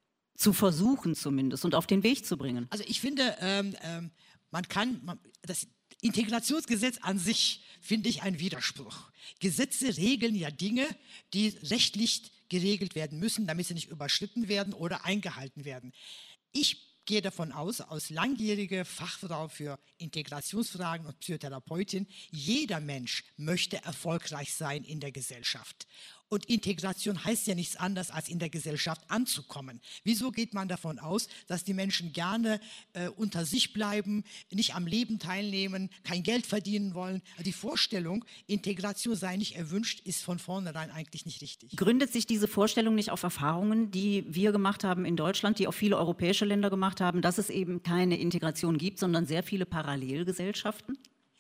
zu versuchen zumindest und auf den Weg zu bringen? Also ich finde, ähm, ähm, man kann, man, das Integrationsgesetz an sich finde ich ein Widerspruch. Gesetze regeln ja Dinge, die rechtlich geregelt werden müssen, damit sie nicht überschritten werden oder eingehalten werden. Ich gehe davon aus, als langjährige Fachfrau für Integrationsfragen und Psychotherapeutin, jeder Mensch möchte erfolgreich sein in der Gesellschaft. Und Integration heißt ja nichts anderes, als in der Gesellschaft anzukommen. Wieso geht man davon aus, dass die Menschen gerne äh, unter sich bleiben, nicht am Leben teilnehmen, kein Geld verdienen wollen? Die Vorstellung, Integration sei nicht erwünscht, ist von vornherein eigentlich nicht richtig. Gründet sich diese Vorstellung nicht auf Erfahrungen, die wir gemacht haben in Deutschland, die auch viele europäische Länder gemacht haben, dass es eben keine Integration gibt, sondern sehr viele Parallelgesellschaften?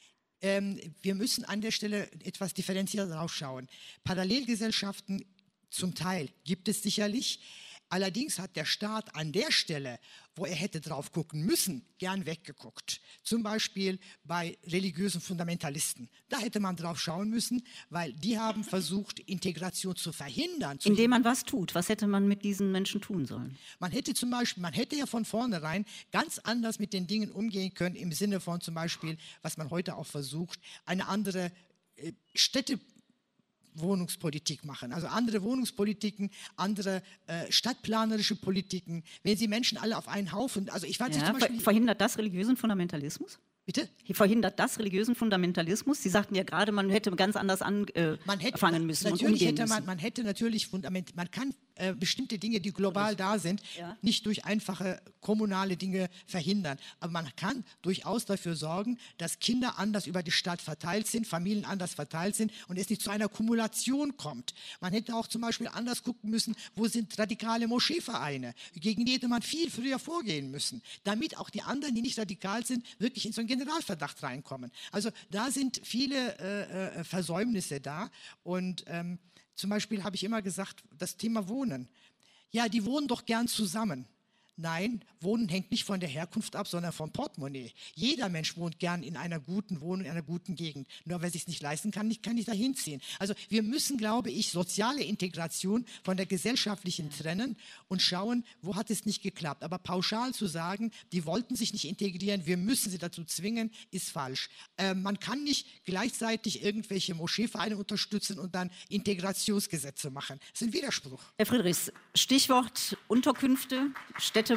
Ähm, wir müssen an der Stelle etwas differenzierter drauf schauen. Parallelgesellschaften zum Teil gibt es sicherlich. Allerdings hat der Staat an der Stelle, wo er hätte drauf gucken müssen, gern weggeguckt. Zum Beispiel bei religiösen Fundamentalisten. Da hätte man drauf schauen müssen, weil die haben versucht, Integration zu verhindern. Zu Indem man was tut. Was hätte man mit diesen Menschen tun sollen? Man hätte zum Beispiel, man hätte ja von vornherein ganz anders mit den Dingen umgehen können, im Sinne von zum Beispiel, was man heute auch versucht, eine andere äh, Städte Wohnungspolitik machen, also andere Wohnungspolitiken, andere äh, stadtplanerische Politiken, wenn Sie Menschen alle auf einen Haufen, also ich weiß ja, nicht zum Beispiel... Verhindert das religiösen Fundamentalismus? Bitte? Verhindert das religiösen Fundamentalismus? Sie sagten ja gerade, man hätte ganz anders anfangen müssen und umgehen hätte man, müssen. Man hätte natürlich Fundament, man kann äh, bestimmte Dinge, die global da sind, ja. nicht durch einfache kommunale Dinge verhindern. Aber man kann durchaus dafür sorgen, dass Kinder anders über die Stadt verteilt sind, Familien anders verteilt sind und es nicht zu einer Kumulation kommt. Man hätte auch zum Beispiel anders gucken müssen, wo sind radikale Moscheevereine. Gegen die hätte man viel früher vorgehen müssen, damit auch die anderen, die nicht radikal sind, wirklich in so einen Generalverdacht reinkommen. Also da sind viele äh, äh, Versäumnisse da und ähm, zum Beispiel habe ich immer gesagt, das Thema Wohnen. Ja, die wohnen doch gern zusammen. Nein, Wohnen hängt nicht von der Herkunft ab, sondern vom Portemonnaie. Jeder Mensch wohnt gern in einer guten Wohnung, in einer guten Gegend. Nur wer sich es nicht leisten kann, kann nicht dahin ziehen. Also wir müssen, glaube ich, soziale Integration von der gesellschaftlichen trennen und schauen, wo hat es nicht geklappt. Aber pauschal zu sagen, die wollten sich nicht integrieren, wir müssen sie dazu zwingen, ist falsch. Äh, man kann nicht gleichzeitig irgendwelche Moscheevereine unterstützen und dann Integrationsgesetze machen. Das ist ein Widerspruch. Herr Friedrichs, Stichwort Unterkünfte, Städtebau.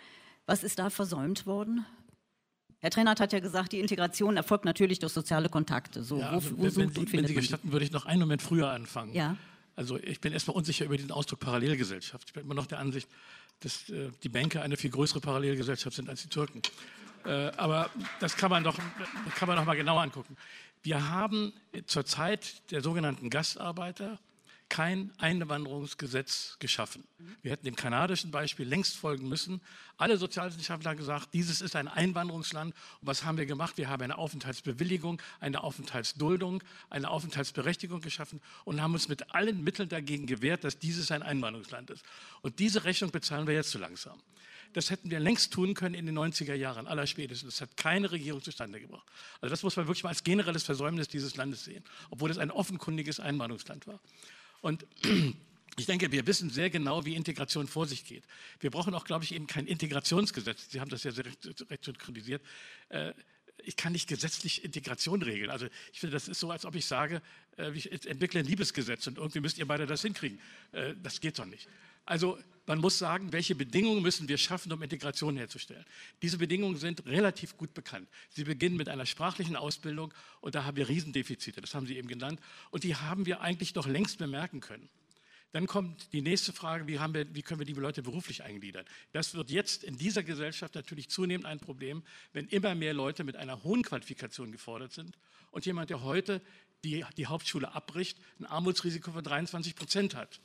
Was ist da versäumt worden? Herr Trennert hat ja gesagt, die Integration erfolgt natürlich durch soziale Kontakte. So, ja, wo, also, wo wenn, sucht Sie, und wenn Sie man gestatten, würde ich noch einen Moment früher anfangen. Ja. Also ich bin erstmal unsicher über den Ausdruck Parallelgesellschaft. Ich bin immer noch der Ansicht, dass äh, die Banker eine viel größere Parallelgesellschaft sind als die Türken. Äh, aber das kann man doch, kann man doch mal genauer angucken. Wir haben zur Zeit der sogenannten Gastarbeiter kein Einwanderungsgesetz geschaffen. Wir hätten dem kanadischen Beispiel längst folgen müssen. Alle Sozialwissenschaftler haben gesagt, dieses ist ein Einwanderungsland. Und was haben wir gemacht? Wir haben eine Aufenthaltsbewilligung, eine Aufenthaltsduldung, eine Aufenthaltsberechtigung geschaffen und haben uns mit allen Mitteln dagegen gewehrt, dass dieses ein Einwanderungsland ist. Und diese Rechnung bezahlen wir jetzt so langsam. Das hätten wir längst tun können in den neunziger Jahren, allerspätestens. Das hat keine Regierung zustande gebracht. Also das muss man wirklich mal als generelles Versäumnis dieses Landes sehen, obwohl es ein offenkundiges Einwanderungsland war. Und ich denke, wir wissen sehr genau, wie Integration vor sich geht. Wir brauchen auch, glaube ich, eben kein Integrationsgesetz. Sie haben das ja sehr recht, recht schon kritisiert. Äh, ich kann nicht gesetzlich Integration regeln. Also ich finde, das ist so, als ob ich sage, äh, ich entwickle ein Liebesgesetz und irgendwie müsst ihr beide das hinkriegen. Äh, das geht doch nicht. Also man muss sagen, welche Bedingungen müssen wir schaffen, um Integration herzustellen. Diese Bedingungen sind relativ gut bekannt. Sie beginnen mit einer sprachlichen Ausbildung und da haben wir Riesendefizite, das haben Sie eben genannt. Und die haben wir eigentlich doch längst bemerken können. Dann kommt die nächste Frage, wie, haben wir, wie können wir die Leute beruflich eingliedern? Das wird jetzt in dieser Gesellschaft natürlich zunehmend ein Problem, wenn immer mehr Leute mit einer hohen Qualifikation gefordert sind und jemand, der heute die, die Hauptschule abbricht, ein Armutsrisiko von dreiundzwanzig Prozent hat.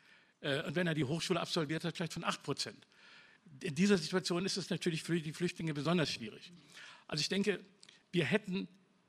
Und wenn er die Hochschule absolviert hat, vielleicht von acht Prozent. In dieser Situation ist es natürlich für die Flüchtlinge besonders schwierig. Also ich denke, wir hätten,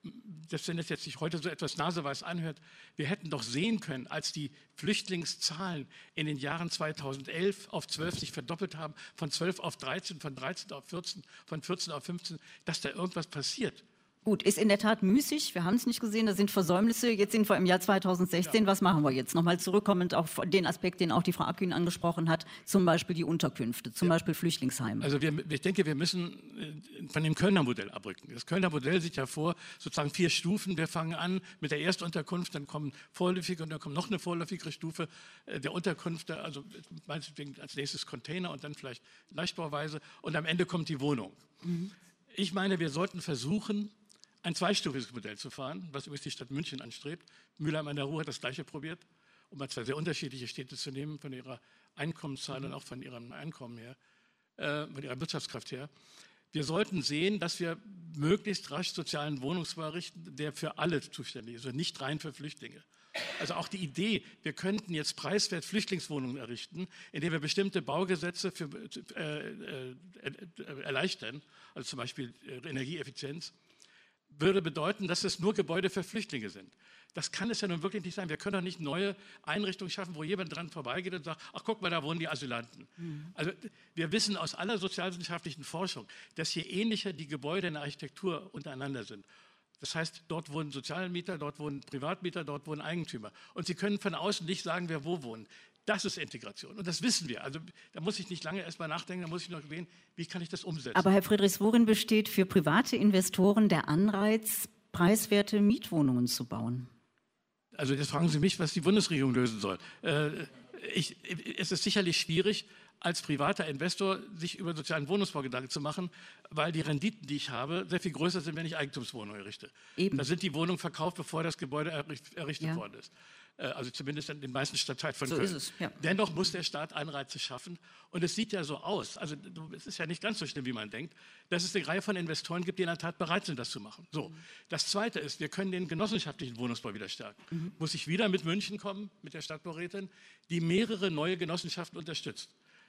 das wenn es jetzt sich heute so etwas naseweiß anhört, wir hätten doch sehen können, als die Flüchtlingszahlen in den Jahren zweitausendelf auf zwölf sich verdoppelt haben, von zwölf auf dreizehn, von dreizehn auf vierzehn, von vierzehn auf fünfzehn, dass da irgendwas passiert. Gut, ist in der Tat müßig. Wir haben es nicht gesehen, da sind Versäumnisse. Jetzt sind wir im Jahr zweitausendsechzehn. Ja. Was machen wir jetzt? Nochmal zurückkommend auf den Aspekt, den auch die Frau Akgün angesprochen hat, zum Beispiel die Unterkünfte, zum ja. Beispiel Flüchtlingsheime. Also wir, ich denke, wir müssen von dem Kölner Modell abrücken. Das Kölner Modell sieht ja vor, sozusagen vier Stufen. Wir fangen an mit der Erstunterkunft, dann kommen vorläufige und dann kommt noch eine vorläufigere Stufe der Unterkunft, also meinetwegen als nächstes Container und dann vielleicht Leichtbauweise und am Ende kommt die Wohnung. Mhm. Ich meine, wir sollten versuchen, ein zweistufiges Modell zu fahren, was übrigens die Stadt München anstrebt. Mülheim an der Ruhr hat das Gleiche probiert, um mal zwei sehr unterschiedliche Städte zu nehmen, von ihrer Einkommenszahl mhm. und auch von ihrem Einkommen her, äh, von ihrer Wirtschaftskraft her. Wir sollten sehen, dass wir möglichst rasch sozialen Wohnungsbau errichten, der für alle zuständig ist und nicht rein für Flüchtlinge. Also auch die Idee, wir könnten jetzt preiswert Flüchtlingswohnungen errichten, indem wir bestimmte Baugesetze für, äh, äh, äh, erleichtern, also zum Beispiel äh, Energieeffizienz, würde bedeuten, dass es nur Gebäude für Flüchtlinge sind. Das kann es ja nun wirklich nicht sein. Wir können doch nicht neue Einrichtungen schaffen, wo jemand dran vorbeigeht und sagt, ach guck mal, da wohnen die Asylanten. Mhm. Also wir wissen aus aller sozialwissenschaftlichen Forschung, dass je ähnlicher die Gebäude in der Architektur untereinander sind, das heißt, dort wohnen Sozialmieter, dort wohnen Privatmieter, dort wohnen Eigentümer. Und Sie können von außen nicht sagen, wer wo wohnt. Das ist Integration und das wissen wir. Also da muss ich nicht lange erst mal nachdenken, da muss ich noch sehen, wie kann ich das umsetzen. Aber Herr Friedrichs, worin besteht für private Investoren der Anreiz, preiswerte Mietwohnungen zu bauen? Also jetzt fragen Sie mich, was die Bundesregierung lösen soll. Äh, ich, es ist sicherlich schwierig, als privater Investor sich über sozialen Wohnungsbau Gedanken zu machen, weil die Renditen, die ich habe, sehr viel größer sind, wenn ich Eigentumswohnungen errichte. Eben. Da sind die Wohnungen verkauft, bevor das Gebäude errichtet ja. worden ist. Also zumindest in den meisten Stadtteilen von so Köln. Ist es, ja. Dennoch muss der Staat Anreize schaffen. Und es sieht ja so aus, also es ist ja nicht ganz so schlimm, wie man denkt, dass es eine Reihe von Investoren gibt, die in der Tat bereit sind, das zu machen. So. Mhm. Das Zweite ist, wir können den genossenschaftlichen Wohnungsbau wieder stärken. Mhm. Muss ich wieder mit München kommen, mit der Stadtbaurätin, die mehrere neue Genossenschaften unterstützt.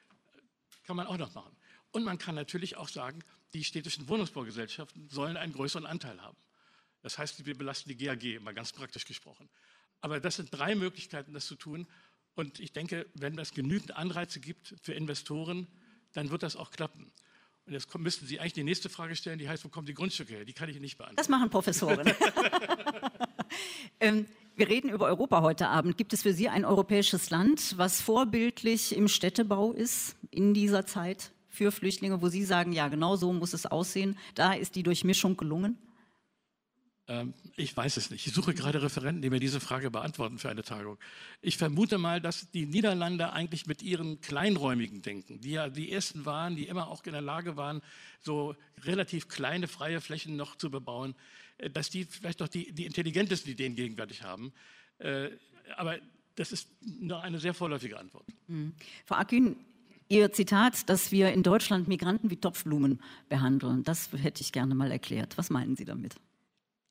Kann man auch noch machen. Und man kann natürlich auch sagen, die städtischen Wohnungsbaugesellschaften sollen einen größeren Anteil haben. Das heißt, wir belasten die G A G, mal ganz praktisch gesprochen. Aber das sind drei Möglichkeiten, das zu tun. Und ich denke, wenn es genügend Anreize gibt für Investoren, dann wird das auch klappen. Und jetzt müssten Sie eigentlich die nächste Frage stellen, die heißt, wo kommen die Grundstücke her? Die kann ich Ihnen nicht beantworten. Das machen Professoren. ähm, wir reden über Europa heute Abend. Gibt es für Sie ein europäisches Land, was vorbildlich im Städtebau ist in dieser Zeit für Flüchtlinge, wo Sie sagen, ja, genau so muss es aussehen? Da ist die Durchmischung gelungen? Ähm, ich weiß es nicht. Ich suche gerade Referenten, die mir diese Frage beantworten für eine Tagung. Ich vermute mal, dass die Niederlande eigentlich mit ihren kleinräumigen Denken, die ja die ersten waren, die immer auch in der Lage waren, so relativ kleine freie Flächen noch zu bebauen, dass die vielleicht doch die, die intelligentesten Ideen gegenwärtig haben. Äh, aber das ist nur eine sehr vorläufige Antwort. Mhm. Frau Akgün, Ihr Zitat, dass wir in Deutschland Migranten wie Topfblumen behandeln, das hätte ich gerne mal erklärt. Was meinen Sie damit?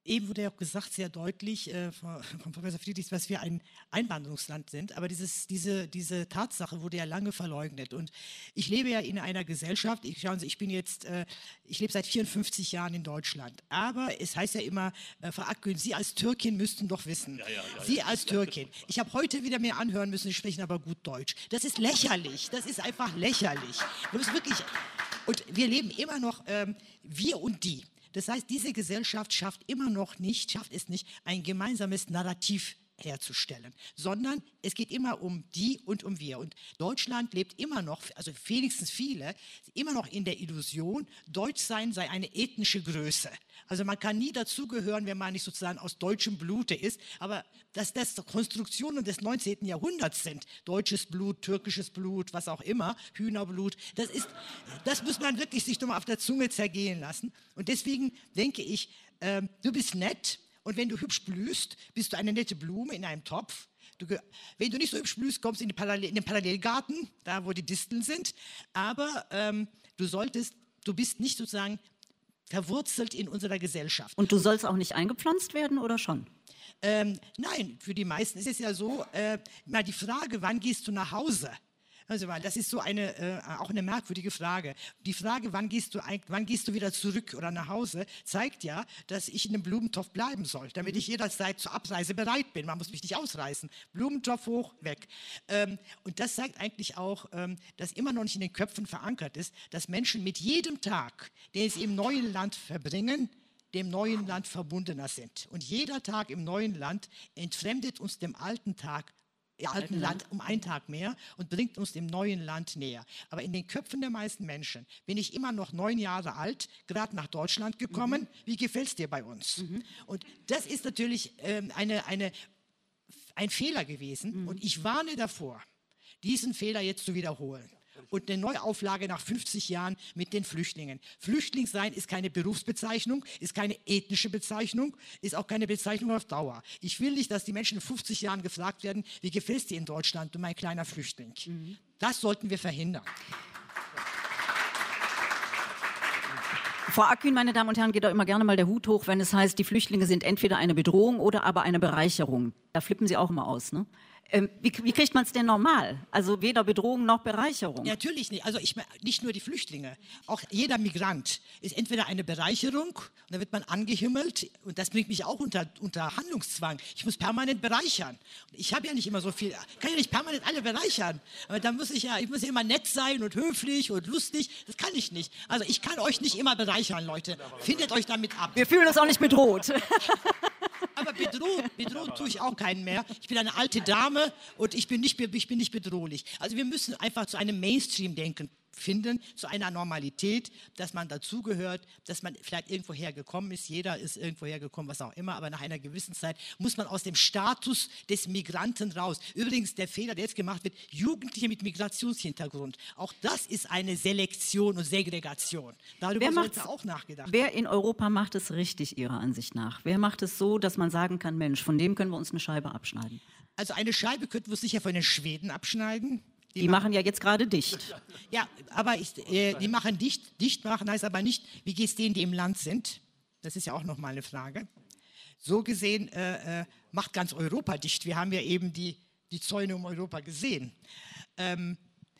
Eben wurde ja auch gesagt, sehr deutlich äh, von, von Professor Friedrichs, dass wir ein Einwanderungsland sind. Aber dieses, diese, diese Tatsache wurde ja lange verleugnet. Und ich lebe ja in einer Gesellschaft, ich, schauen Sie, ich bin jetzt, äh, ich lebe seit vierundfünfzig Jahren in Deutschland. Aber es heißt ja immer, äh, Frau Akgün, Sie als Türkin müssten doch wissen. Ja, ja, ja, Sie als Türkin. Ich habe heute wieder mehr anhören müssen, Sie sprechen aber gut Deutsch. Das ist lächerlich. Das ist einfach lächerlich. Das ist wirklich, und wir leben immer noch, ähm, wir und die. Das heißt, diese Gesellschaft schafft immer noch nicht, schafft es nicht, ein gemeinsames Narrativ herzustellen, sondern es geht immer um die und um wir. Und Deutschland lebt immer noch, also wenigstens viele, immer noch in der Illusion, Deutschsein sei eine ethnische Größe. Also man kann nie dazugehören, wenn man nicht sozusagen aus deutschem Blute ist, aber dass das Konstruktionen des neunzehnten Jahrhunderts sind, deutsches Blut, türkisches Blut, was auch immer, Hühnerblut, das ist, das muss man wirklich sich nochmal auf der Zunge zergehen lassen. Und deswegen denke ich, äh, du bist nett, und wenn du hübsch blühst, bist du eine nette Blume in einem Topf. Du, wenn du nicht so hübsch blühst, kommst du in, die Parallel, in den Parallelgarten, da wo die Disteln sind. Aber ähm, du solltest, du bist nicht sozusagen verwurzelt in unserer Gesellschaft. Und du sollst auch nicht eingepflanzt werden oder schon? Ähm, nein, für die meisten ist es ja so, äh, mal die Frage, wann gehst du nach Hause? Also, das ist so eine, äh, auch eine merkwürdige Frage. Die Frage, wann gehst, du, wann gehst du wieder zurück oder nach Hause, zeigt ja, dass ich in einem Blumentopf bleiben soll, damit ich jederzeit zur Abreise bereit bin. Man muss mich nicht ausreißen. Blumentopf hoch, weg. Ähm, und das zeigt eigentlich auch, ähm, dass immer noch nicht in den Köpfen verankert ist, dass Menschen mit jedem Tag, den sie im neuen Land verbringen, dem neuen Land verbundener sind. Und jeder Tag im neuen Land entfremdet uns dem alten Tag alten Land um einen Tag mehr und bringt uns dem neuen Land näher. Aber in den Köpfen der meisten Menschen bin ich immer noch neun Jahre alt, gerade nach Deutschland gekommen. Mhm. Wie gefällt es dir bei uns? Mhm. Und das ist natürlich ähm, eine, eine, ein Fehler gewesen. Mhm. Und ich warne davor, diesen Fehler jetzt zu wiederholen. Und eine Neuauflage nach fünfzig Jahren mit den Flüchtlingen. Flüchtling sein ist keine Berufsbezeichnung, ist keine ethnische Bezeichnung, ist auch keine Bezeichnung auf Dauer. Ich will nicht, dass die Menschen in fünfzig Jahren gefragt werden, wie gefällt es dir in Deutschland, du mein kleiner Flüchtling. Mhm. Das sollten wir verhindern. Frau Akgün, meine Damen und Herren, geht doch immer gerne mal der Hut hoch, wenn es heißt, die Flüchtlinge sind entweder eine Bedrohung oder aber eine Bereicherung. Da flippen Sie auch immer aus, ne? Ähm, wie, wie kriegt man es denn normal? Also weder Bedrohung noch Bereicherung. Ja, natürlich nicht. Also ich, nicht nur die Flüchtlinge. Auch jeder Migrant ist entweder eine Bereicherung, und da wird man angehimmelt, und das bringt mich auch unter, unter Handlungszwang. Ich muss permanent bereichern. Ich habe ja nicht immer so viel, kann ja nicht permanent alle bereichern. Aber dann muss ich ja, ich muss ja immer nett sein und höflich und lustig. Das kann ich nicht. Also ich kann euch nicht immer bereichern, Leute. Findet euch damit ab. Wir fühlen uns auch nicht bedroht. Aber bedroht, bedroht tue ich auch keinen mehr. Ich bin eine alte Dame und ich bin nicht, ich bin nicht bedrohlich. Also wir müssen einfach zu einem Mainstream-Denken finden, zu einer Normalität, dass man dazugehört, dass man vielleicht irgendwo hergekommen ist. Jeder ist irgendwo hergekommen, was auch immer. Aber nach einer gewissen Zeit muss man aus dem Status des Migranten raus. Übrigens, der Fehler, der jetzt gemacht wird, Jugendliche mit Migrationshintergrund. Auch das ist eine Selektion und Segregation. Darüber sollte auch nachgedacht werden. Wer in Europa macht es richtig, Ihrer Ansicht nach? Wer macht es so, dass man sagen kann, Mensch, von dem können wir uns eine Scheibe abschneiden? Also eine Scheibe könnten wir sicher von den Schweden abschneiden. Die, die machen, machen ja jetzt gerade dicht. Ja, aber ich, äh, die machen dicht. Dicht machen heißt aber nicht, wie geht es denen, die im Land sind? Das ist ja auch nochmal eine Frage. So gesehen äh, äh, macht ganz Europa dicht. Wir haben ja eben die, die Zäune um Europa gesehen. Ähm,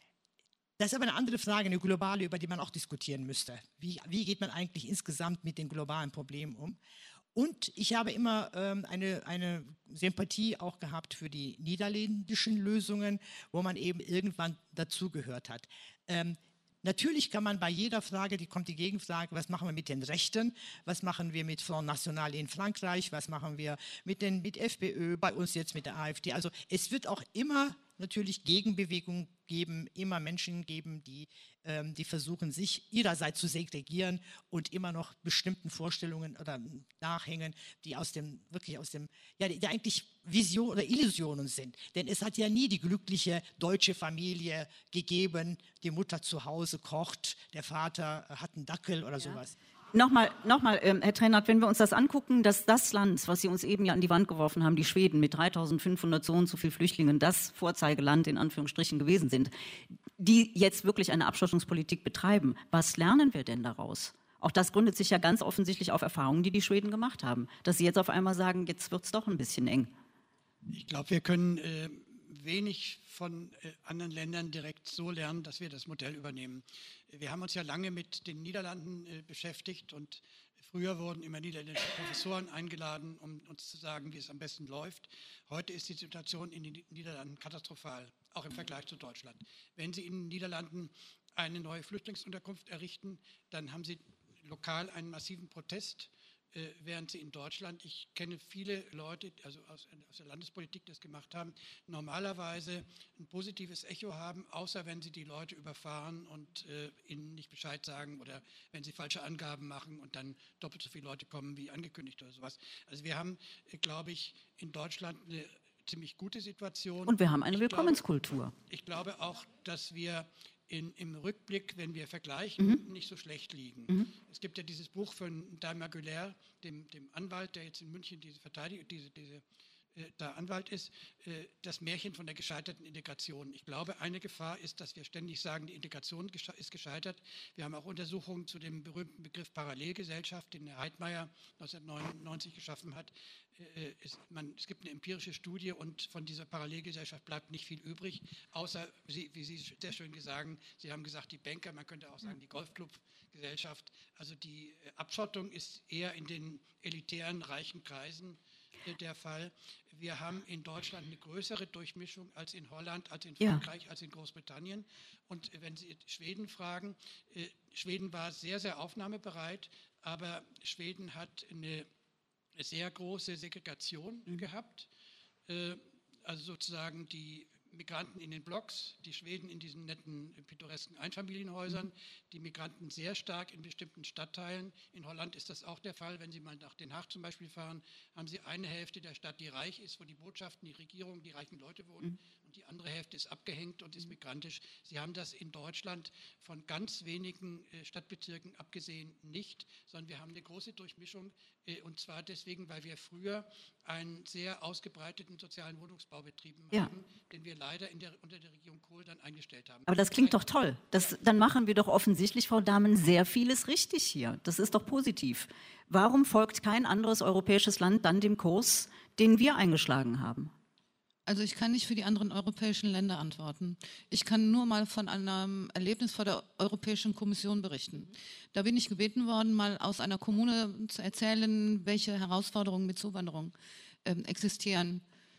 das ist aber eine andere Frage, eine globale, über die man auch diskutieren müsste. Wie, wie geht man eigentlich insgesamt mit den globalen Problemen um? Und ich habe immer ähm, eine, eine Sympathie auch gehabt für die niederländischen Lösungen, wo man eben irgendwann dazugehört hat. Ähm, natürlich kann man bei jeder Frage, die kommt die Gegenfrage, was machen wir mit den Rechten, was machen wir mit Front National in Frankreich, was machen wir mit den mit FPÖ, bei uns jetzt mit der AfD. Also es wird auch immer natürlich Gegenbewegungen geben, immer Menschen geben, die, ähm, die versuchen, sich ihrerseits zu segregieren und immer noch bestimmten Vorstellungen oder nachhängen, die aus dem, wirklich aus dem, ja, die, die eigentlich Vision oder Illusionen sind. Denn es hat ja nie die glückliche deutsche Familie gegeben, die Mutter zu Hause kocht, der Vater hat einen Dackel oder ja. sowas. Nochmal, nochmal ähm, Herr Trennert, wenn wir uns das angucken, dass das Land, was Sie uns eben ja an die Wand geworfen haben, die Schweden mit dreitausendfünfhundert so und so viel Flüchtlingen, das Vorzeigeland in Anführungsstrichen gewesen sind, die jetzt wirklich eine Abschottungspolitik betreiben, was lernen wir denn daraus? Auch das gründet sich ja ganz offensichtlich auf Erfahrungen, die die Schweden gemacht haben. Dass sie jetzt auf einmal sagen, jetzt wird es doch ein bisschen eng. Ich glaube, wir können äh, wenig von äh, anderen Ländern direkt so lernen, dass wir das Modell übernehmen. Wir haben uns ja lange mit den Niederlanden äh, beschäftigt und früher wurden immer niederländische Professoren eingeladen, um uns zu sagen, wie es am besten läuft. Heute ist die Situation in den Niederlanden katastrophal, auch im Vergleich zu Deutschland. Wenn Sie in den Niederlanden eine neue Flüchtlingsunterkunft errichten, dann haben Sie lokal einen massiven Protest, äh, während sie in Deutschland, ich kenne viele Leute, also aus, aus der Landespolitik, das gemacht haben, normalerweise ein positives Echo haben, außer wenn sie die Leute überfahren und äh, ihnen nicht Bescheid sagen oder wenn sie falsche Angaben machen und dann doppelt so viele Leute kommen wie angekündigt oder sowas. Also wir haben, äh, glaube ich, in Deutschland eine ziemlich gute Situation. Und wir haben eine ich Willkommenskultur. Glaube, ich glaube auch, dass wir In, im Rückblick, wenn wir vergleichen, mhm. nicht so schlecht liegen. Mhm. Es gibt ja dieses Buch von Daimler Güler, dem, dem Anwalt, der jetzt in München diese Verteidigung, diese, diese äh, da Anwalt ist, äh, das Märchen von der gescheiterten Integration. Ich glaube, eine Gefahr ist, dass wir ständig sagen, die Integration gesche- ist gescheitert. Wir haben auch Untersuchungen zu dem berühmten Begriff Parallelgesellschaft, den Herr Heidmeier neunzehnhundertneunundneunzig geschaffen hat. Äh, es, man, es gibt eine empirische Studie und von dieser Parallelgesellschaft bleibt nicht viel übrig, außer, Sie, wie Sie sehr schön sagen, Sie haben gesagt, die Banker, man könnte auch sagen, die Golfclub-Gesellschaft. Also die Abschottung ist eher in den elitären, reichen Kreisen der Fall. Wir haben in Deutschland eine größere Durchmischung als in Holland, als in Frankreich, ja. als in Großbritannien. Und wenn Sie Schweden fragen, äh, Schweden war sehr, sehr aufnahmebereit, aber Schweden hat eine sehr große Segregation mhm. gehabt. Äh, also sozusagen die Migranten in den Blocks, die Schweden in diesen netten, pittoresken Einfamilienhäusern, mhm. die Migranten sehr stark in bestimmten Stadtteilen. In Holland ist das auch der Fall. Wenn Sie mal nach Den Haag zum Beispiel fahren, haben Sie eine Hälfte der Stadt, die reich ist, wo die Botschaften, die Regierung, die reichen Leute wohnen. Mhm. Und die andere Hälfte ist abgehängt und ist migrantisch. Sie haben das in Deutschland von ganz wenigen äh, Stadtbezirken abgesehen nicht, sondern wir haben eine große Durchmischung. Äh, und zwar deswegen, weil wir früher einen sehr ausgebreiteten sozialen Wohnungsbau betrieben ja. haben, den wir leider in der, unter der Regierung Kohl dann eingestellt haben. Aber das klingt doch toll. Das, dann machen wir doch offensichtlich, Frau Dahmen, sehr vieles richtig hier. Das ist doch positiv. Warum folgt kein anderes europäisches Land dann dem Kurs, den wir eingeschlagen haben? Also ich kann nicht für die anderen europäischen Länder antworten. Ich kann nur mal von einem Erlebnis vor der Europäischen Kommission berichten. Da bin ich gebeten worden, mal aus einer Kommune zu erzählen, welche Herausforderungen mit Zuwanderung ähm, existieren.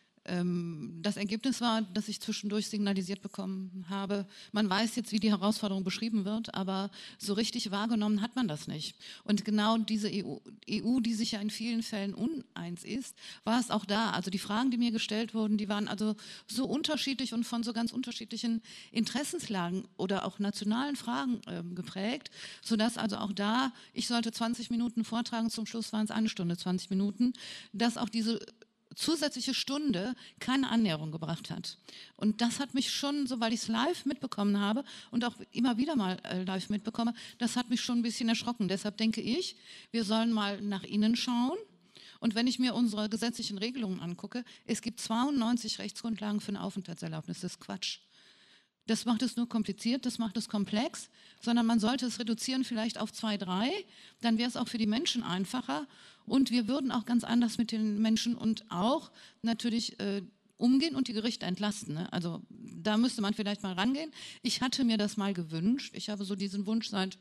Ähm, das Ergebnis war, dass ich zwischendurch signalisiert bekommen habe, man weiß jetzt, wie die Herausforderung beschrieben wird, aber so richtig wahrgenommen hat man das nicht. Und genau diese E U, E U, die sich ja in vielen Fällen uneins ist, war es auch da. Also die Fragen, die mir gestellt wurden, die waren also so unterschiedlich und von so ganz unterschiedlichen Interessenslagen oder auch nationalen Fragen äh, geprägt, sodass also auch da, ich sollte zwanzig Minuten vortragen, zum Schluss waren es eine Stunde zwanzig Minuten, dass auch diese zusätzliche Stunde keine Annäherung gebracht hat. Und das hat mich schon, so weil ich es live mitbekommen habe und auch immer wieder mal äh, live mitbekomme, das hat mich schon ein bisschen erschrocken. Deshalb denke ich, wir sollen mal nach innen schauen. Und wenn ich mir unsere gesetzlichen Regelungen angucke, es gibt zweiundneunzig Rechtsgrundlagen für eine Aufenthaltserlaubnis. Das ist Quatsch. Das macht es nur kompliziert, das macht es komplex, sondern man sollte es reduzieren vielleicht auf zwei, drei, dann wäre es auch für die Menschen einfacher und wir würden auch ganz anders mit den Menschen und auch natürlich äh, umgehen und die Gerichte entlasten. Ne? Also da müsste man vielleicht mal rangehen. Ich hatte mir das mal gewünscht, ich habe so diesen Wunsch seit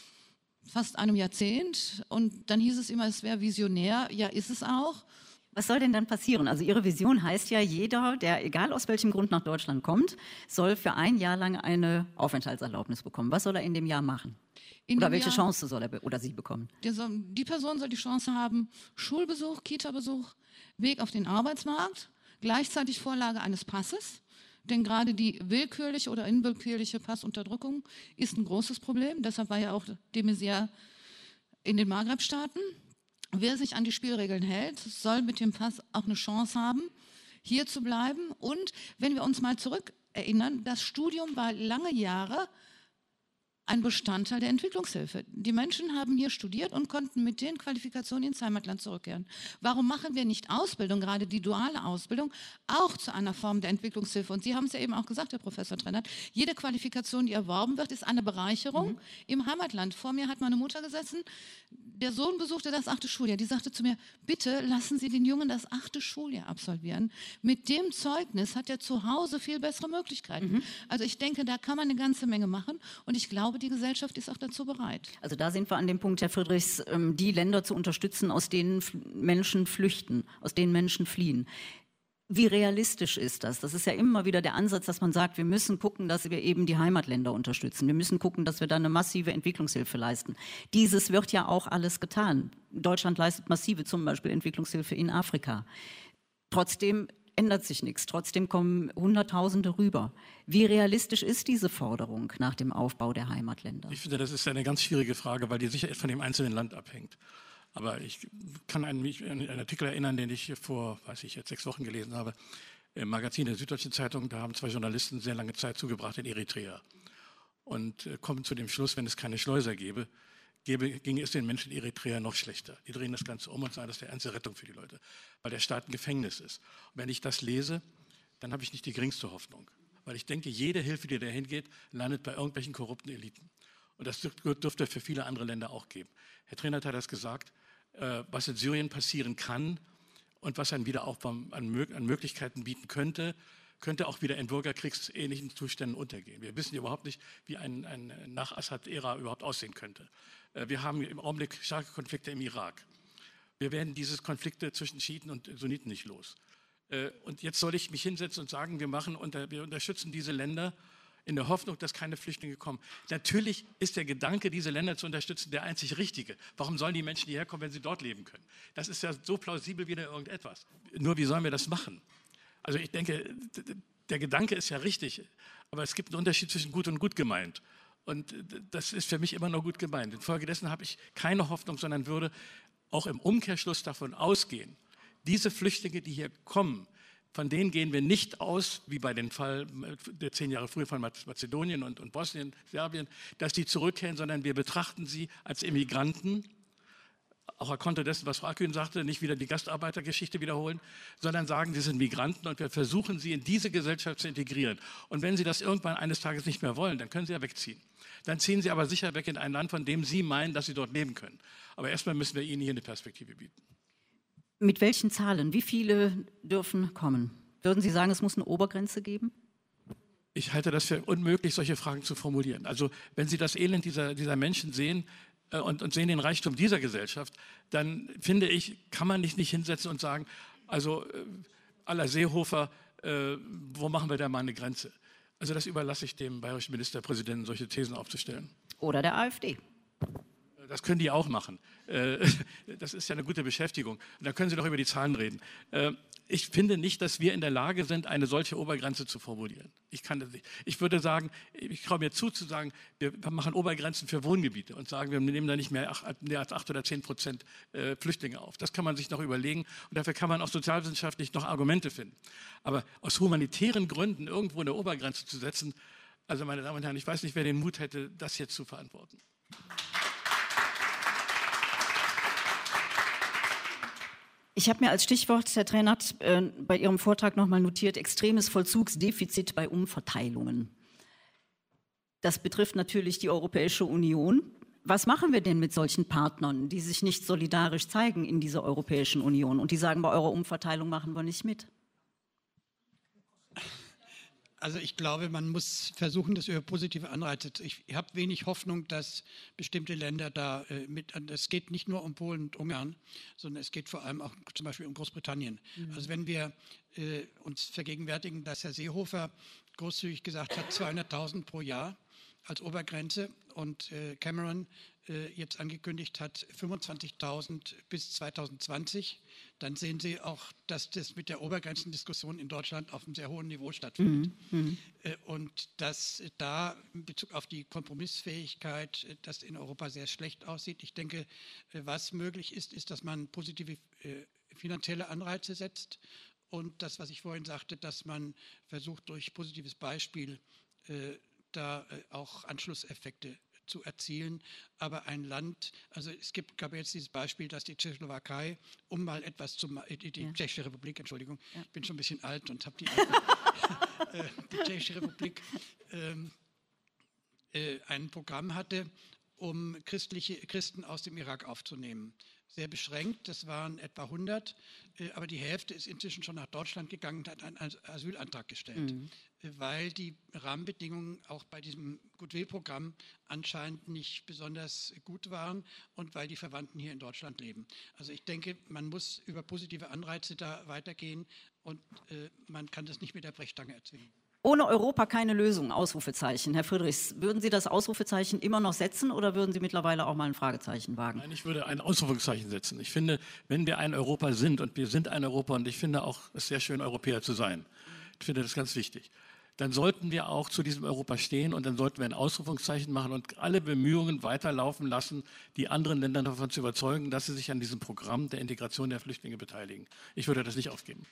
fast einem Jahrzehnt und dann hieß es immer, es wäre visionär, ja ist es auch. Was soll denn dann passieren? Also Ihre Vision heißt ja, jeder, der egal aus welchem Grund nach Deutschland kommt, soll für ein Jahr lang eine Aufenthaltserlaubnis bekommen. Was soll er in dem Jahr machen? In oder welche Jahr, Chance soll er be- oder sie bekommen? Soll, die Person soll die Chance haben, Schulbesuch, Kita-Besuch, Weg auf den Arbeitsmarkt, gleichzeitig Vorlage eines Passes. Denn gerade die willkürliche oder unwillkürliche Passunterdrückung ist ein großes Problem. Deshalb war ja auch de Maizière in den Maghreb-Staaten. Wer sich an die Spielregeln hält, soll mit dem Pass auch eine Chance haben, hier zu bleiben. Und wenn wir uns mal zurück erinnern, das Studium war lange Jahre ein Bestandteil der Entwicklungshilfe. Die Menschen haben hier studiert und konnten mit den Qualifikationen ins Heimatland zurückkehren. Warum machen wir nicht Ausbildung, gerade die duale Ausbildung, auch zu einer Form der Entwicklungshilfe? Und Sie haben es ja eben auch gesagt, Herr Professor Trennert, jede Qualifikation, die erworben wird, ist eine Bereicherung mhm. im Heimatland. Vor mir hat meine Mutter gesessen, der Sohn besuchte das achte Schuljahr. Die sagte zu mir, bitte lassen Sie den Jungen das achte Schuljahr absolvieren. Mit dem Zeugnis hat er zu Hause viel bessere Möglichkeiten. Mhm. Also ich denke, da kann man eine ganze Menge machen und ich glaube, die Gesellschaft ist auch dazu bereit. Also da sind wir an dem Punkt, Herr Friedrichs, die Länder zu unterstützen, aus denen Menschen flüchten, aus denen Menschen fliehen. Wie realistisch ist das? Das ist ja immer wieder der Ansatz, dass man sagt, wir müssen gucken, dass wir eben die Heimatländer unterstützen. Wir müssen gucken, dass wir da eine massive Entwicklungshilfe leisten. Dieses wird ja auch alles getan. Deutschland leistet massive, zum Beispiel Entwicklungshilfe in Afrika. Trotzdem ändert sich nichts. Trotzdem kommen Hunderttausende rüber. Wie realistisch ist diese Forderung nach dem Aufbau der Heimatländer? Ich finde, das ist eine ganz schwierige Frage, weil die sicher von dem einzelnen Land abhängt. Aber ich kann an mich an einen Artikel erinnern, den ich vor, weiß ich, jetzt sechs Wochen gelesen habe, im Magazin der Süddeutschen Zeitung. Da haben zwei Journalisten sehr lange Zeit zugebracht in Eritrea und äh, kommen zu dem Schluss, wenn es keine Schleuser gäbe, gäbe, ginge es den Menschen in Eritrea noch schlechter. Die drehen das Ganze um und sagen, das ist die einzige Rettung für die Leute, weil der Staat ein Gefängnis ist. Und wenn ich das lese, dann habe ich nicht die geringste Hoffnung, weil ich denke, jede Hilfe, die dahin geht, landet bei irgendwelchen korrupten Eliten. Und das dürfte für viele andere Länder auch geben. Herr Trennert hat das gesagt, äh, was in Syrien passieren kann und was ein Wiederaufbau an, an Möglichkeiten bieten könnte, könnte auch wieder in bürgerkriegsähnlichen Zuständen untergehen. Wir wissen überhaupt nicht, wie ein, ein Nach-Assad-Ära überhaupt aussehen könnte. Äh, wir haben im Augenblick starke Konflikte im Irak. Wir werden diese Konflikte zwischen Schiiten und Sunniten nicht los. Äh, und jetzt soll ich mich hinsetzen und sagen, wir, machen unter, wir unterstützen diese Länder in der Hoffnung, dass keine Flüchtlinge kommen. Natürlich ist der Gedanke, diese Länder zu unterstützen, der einzig richtige. Warum sollen die Menschen hierher kommen, wenn sie dort leben können? Das ist ja so plausibel wie irgendetwas. Nur wie sollen wir das machen? Also ich denke, der Gedanke ist ja richtig, aber es gibt einen Unterschied zwischen gut und gut gemeint. Und das ist für mich immer nur gut gemeint. Infolgedessen habe ich keine Hoffnung, sondern würde auch im Umkehrschluss davon ausgehen, diese Flüchtlinge, die hier kommen, von denen gehen wir nicht aus, wie bei dem Fall der zehn Jahre früher von Mazedonien und, und Bosnien, Serbien, dass die zurückkehren, sondern wir betrachten sie als Immigranten, auch er konnte dessen, was Frau Akün sagte, nicht wieder die Gastarbeitergeschichte wiederholen, sondern sagen, sie sind Migranten und wir versuchen, sie in diese Gesellschaft zu integrieren. Und wenn sie das irgendwann eines Tages nicht mehr wollen, dann können sie ja wegziehen. Dann ziehen sie aber sicher weg in ein Land, von dem sie meinen, dass sie dort leben können. Aber erstmal müssen wir ihnen hier eine Perspektive bieten. Mit welchen Zahlen? Wie viele dürfen kommen? Würden Sie sagen, es muss eine Obergrenze geben? Ich halte das für unmöglich, solche Fragen zu formulieren. Also wenn Sie das Elend dieser, dieser Menschen sehen äh, und, und sehen den Reichtum dieser Gesellschaft, dann finde ich, kann man nicht, nicht hinsetzen und sagen, also äh, à la Seehofer, äh, wo machen wir da mal eine Grenze? Also das überlasse ich dem bayerischen Ministerpräsidenten, solche Thesen aufzustellen. Oder der AfD. Das können die auch machen. Das ist ja eine gute Beschäftigung. Und da können Sie doch über die Zahlen reden. Ich finde nicht, dass wir in der Lage sind, eine solche Obergrenze zu formulieren. Ich kann das nicht. Ich würde sagen, ich traue mir zu, zu sagen, wir machen Obergrenzen für Wohngebiete und sagen, wir nehmen da nicht mehr als acht oder zehn Prozent Flüchtlinge auf. Das kann man sich noch überlegen und dafür kann man auch sozialwissenschaftlich noch Argumente finden. Aber aus humanitären Gründen irgendwo eine Obergrenze zu setzen, also meine Damen und Herren, ich weiß nicht, wer den Mut hätte, das jetzt zu verantworten. Ich habe mir als Stichwort, Herr Trennert, äh, bei Ihrem Vortrag nochmal notiert, extremes Vollzugsdefizit bei Umverteilungen. Das betrifft natürlich die Europäische Union. Was machen wir denn mit solchen Partnern, die sich nicht solidarisch zeigen in dieser Europäischen Union und die sagen, bei eurer Umverteilung machen wir nicht mit? Also ich glaube, man muss versuchen, das über positive Anreize zu. Ich habe wenig Hoffnung, dass bestimmte Länder da äh, mit. Es geht nicht nur um Polen und Ungarn, sondern es geht vor allem auch zum Beispiel um Großbritannien. Mhm. Also wenn wir äh, uns vergegenwärtigen, dass Herr Seehofer großzügig gesagt hat, zweihunderttausend pro Jahr als Obergrenze und äh, Cameron äh, jetzt angekündigt hat, fünfundzwanzigtausend bis zweitausendzwanzig, dann sehen Sie auch, dass das mit der Obergrenzendiskussion in Deutschland auf einem sehr hohen Niveau stattfindet. Mhm. Äh, und dass da in Bezug auf die Kompromissfähigkeit äh, das in Europa sehr schlecht aussieht. Ich denke, äh, was möglich ist, ist, dass man positive äh, finanzielle Anreize setzt und das, was ich vorhin sagte, dass man versucht, durch positives Beispiel äh, da äh, auch Anschlusseffekte zu erzielen. Aber ein Land, also es gibt, gab jetzt dieses Beispiel, dass die Tschechoslowakei, um mal etwas zu, die, die ja. Tschechische Republik, Entschuldigung, ja. ich bin schon ein bisschen alt und habe die, äh, die Tschechische Republik ähm, äh, ein Programm hatte, um christliche Christen aus dem Irak aufzunehmen. Sehr beschränkt, das waren etwa hundert, äh, aber die Hälfte ist inzwischen schon nach Deutschland gegangen und hat einen Asylantrag gestellt, mhm. äh, weil die Rahmenbedingungen auch bei diesem Goodwill-Programm anscheinend nicht besonders gut waren und weil die Verwandten hier in Deutschland leben. Also ich denke, man muss über positive Anreize da weitergehen und äh, man kann das nicht mit der Brechstange erzwingen. Ohne Europa keine Lösung, Ausrufezeichen. Herr Friedrichs, würden Sie das Ausrufezeichen immer noch setzen oder würden Sie mittlerweile auch mal ein Fragezeichen wagen? Nein, ich würde ein Ausrufezeichen setzen. Ich finde, wenn wir ein Europa sind, und wir sind ein Europa, und ich finde auch, es ist sehr schön, Europäer zu sein, ich finde das ganz wichtig, dann sollten wir auch zu diesem Europa stehen und dann sollten wir ein Ausrufungszeichen machen und alle Bemühungen weiterlaufen lassen, die anderen Länder davon zu überzeugen, dass sie sich an diesem Programm der Integration der Flüchtlinge beteiligen. Ich würde das nicht aufgeben.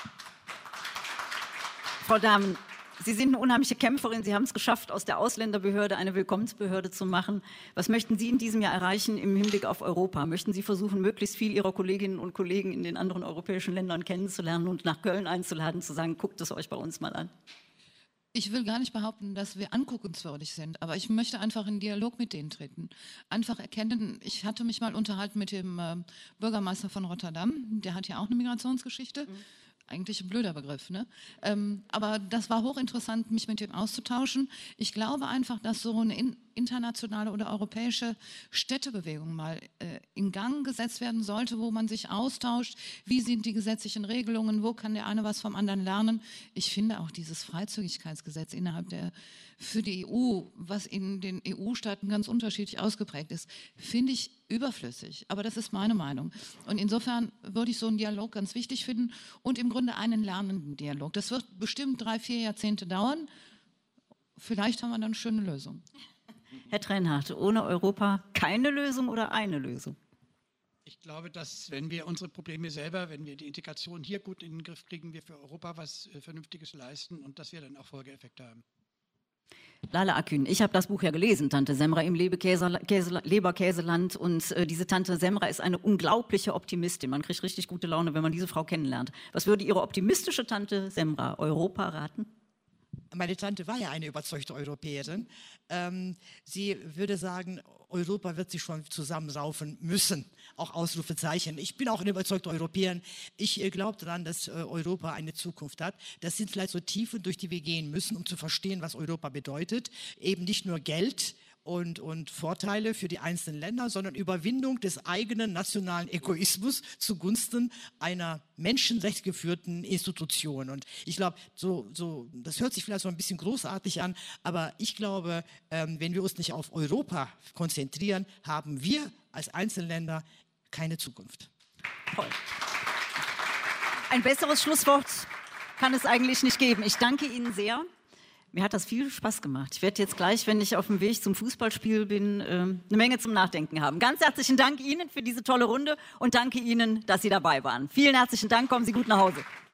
Frau Dahmen, Sie sind eine unheimliche Kämpferin. Sie haben es geschafft, aus der Ausländerbehörde eine Willkommensbehörde zu machen. Was möchten Sie in diesem Jahr erreichen im Hinblick auf Europa? Möchten Sie versuchen, möglichst viel Ihrer Kolleginnen und Kollegen in den anderen europäischen Ländern kennenzulernen und nach Köln einzuladen, zu sagen, guckt es euch bei uns mal an? Ich will gar nicht behaupten, dass wir anguckenswürdig sind, aber ich möchte einfach in Dialog mit denen treten. Einfach erkennen, ich hatte mich mal unterhalten mit dem äh, Bürgermeister von Rotterdam, der hat ja auch eine Migrationsgeschichte. Mhm. Eigentlich ein blöder Begriff, ne? Ähm, aber das war hochinteressant, mich mit dem auszutauschen. Ich glaube einfach, dass so eine in, internationale oder europäische Städtebewegung mal äh, in Gang gesetzt werden sollte, wo man sich austauscht. Wie sind die gesetzlichen Regelungen? Wo kann der eine was vom anderen lernen? Ich finde auch dieses Freizügigkeitsgesetz innerhalb der für die E U, was in den E U-Staaten ganz unterschiedlich ausgeprägt ist, finde ich überflüssig. Aber das ist meine Meinung. Und insofern würde ich so einen Dialog ganz wichtig finden und im Grunde einen lernenden Dialog. Das wird bestimmt drei, vier Jahrzehnte dauern. Vielleicht haben wir dann eine schöne Lösung. Herr Trennhardt, ohne Europa keine Lösung oder eine Lösung? Ich glaube, dass wenn wir unsere Probleme selber, wenn wir die Integration hier gut in den Griff kriegen, wir für Europa was äh, Vernünftiges leisten und dass wir dann auch Folgeeffekte haben. Lale Akün, ich habe das Buch ja gelesen, Tante Semra im Leberkäse, Käse, Leberkäseland. Und äh, diese Tante Semra ist eine unglaubliche Optimistin. Man kriegt richtig gute Laune, wenn man diese Frau kennenlernt. Was würde Ihre optimistische Tante Semra Europa raten? Meine Tante war ja eine überzeugte Europäerin. Ähm, sie würde sagen, Europa wird sich schon zusammenraufen müssen, auch Ausrufezeichen. Ich bin auch eine überzeugte Europäerin. Ich äh, glaube daran, dass äh, Europa eine Zukunft hat. Das sind vielleicht so Tiefen, durch die wir gehen müssen, um zu verstehen, was Europa bedeutet. Eben nicht nur Geld und, und Vorteile für die einzelnen Länder, sondern Überwindung des eigenen nationalen Egoismus zugunsten einer menschenrechtsgeführten Institution. Und ich glaube, so, so, das hört sich vielleicht so ein bisschen großartig an, aber ich glaube, ähm, wenn wir uns nicht auf Europa konzentrieren, haben wir als Einzelländer keine Zukunft. Toll. Ein besseres Schlusswort kann es eigentlich nicht geben. Ich danke Ihnen sehr. Mir hat das viel Spaß gemacht. Ich werde jetzt gleich, wenn ich auf dem Weg zum Fußballspiel bin, eine Menge zum Nachdenken haben. Ganz herzlichen Dank Ihnen für diese tolle Runde und danke Ihnen, dass Sie dabei waren. Vielen herzlichen Dank. Kommen Sie gut nach Hause.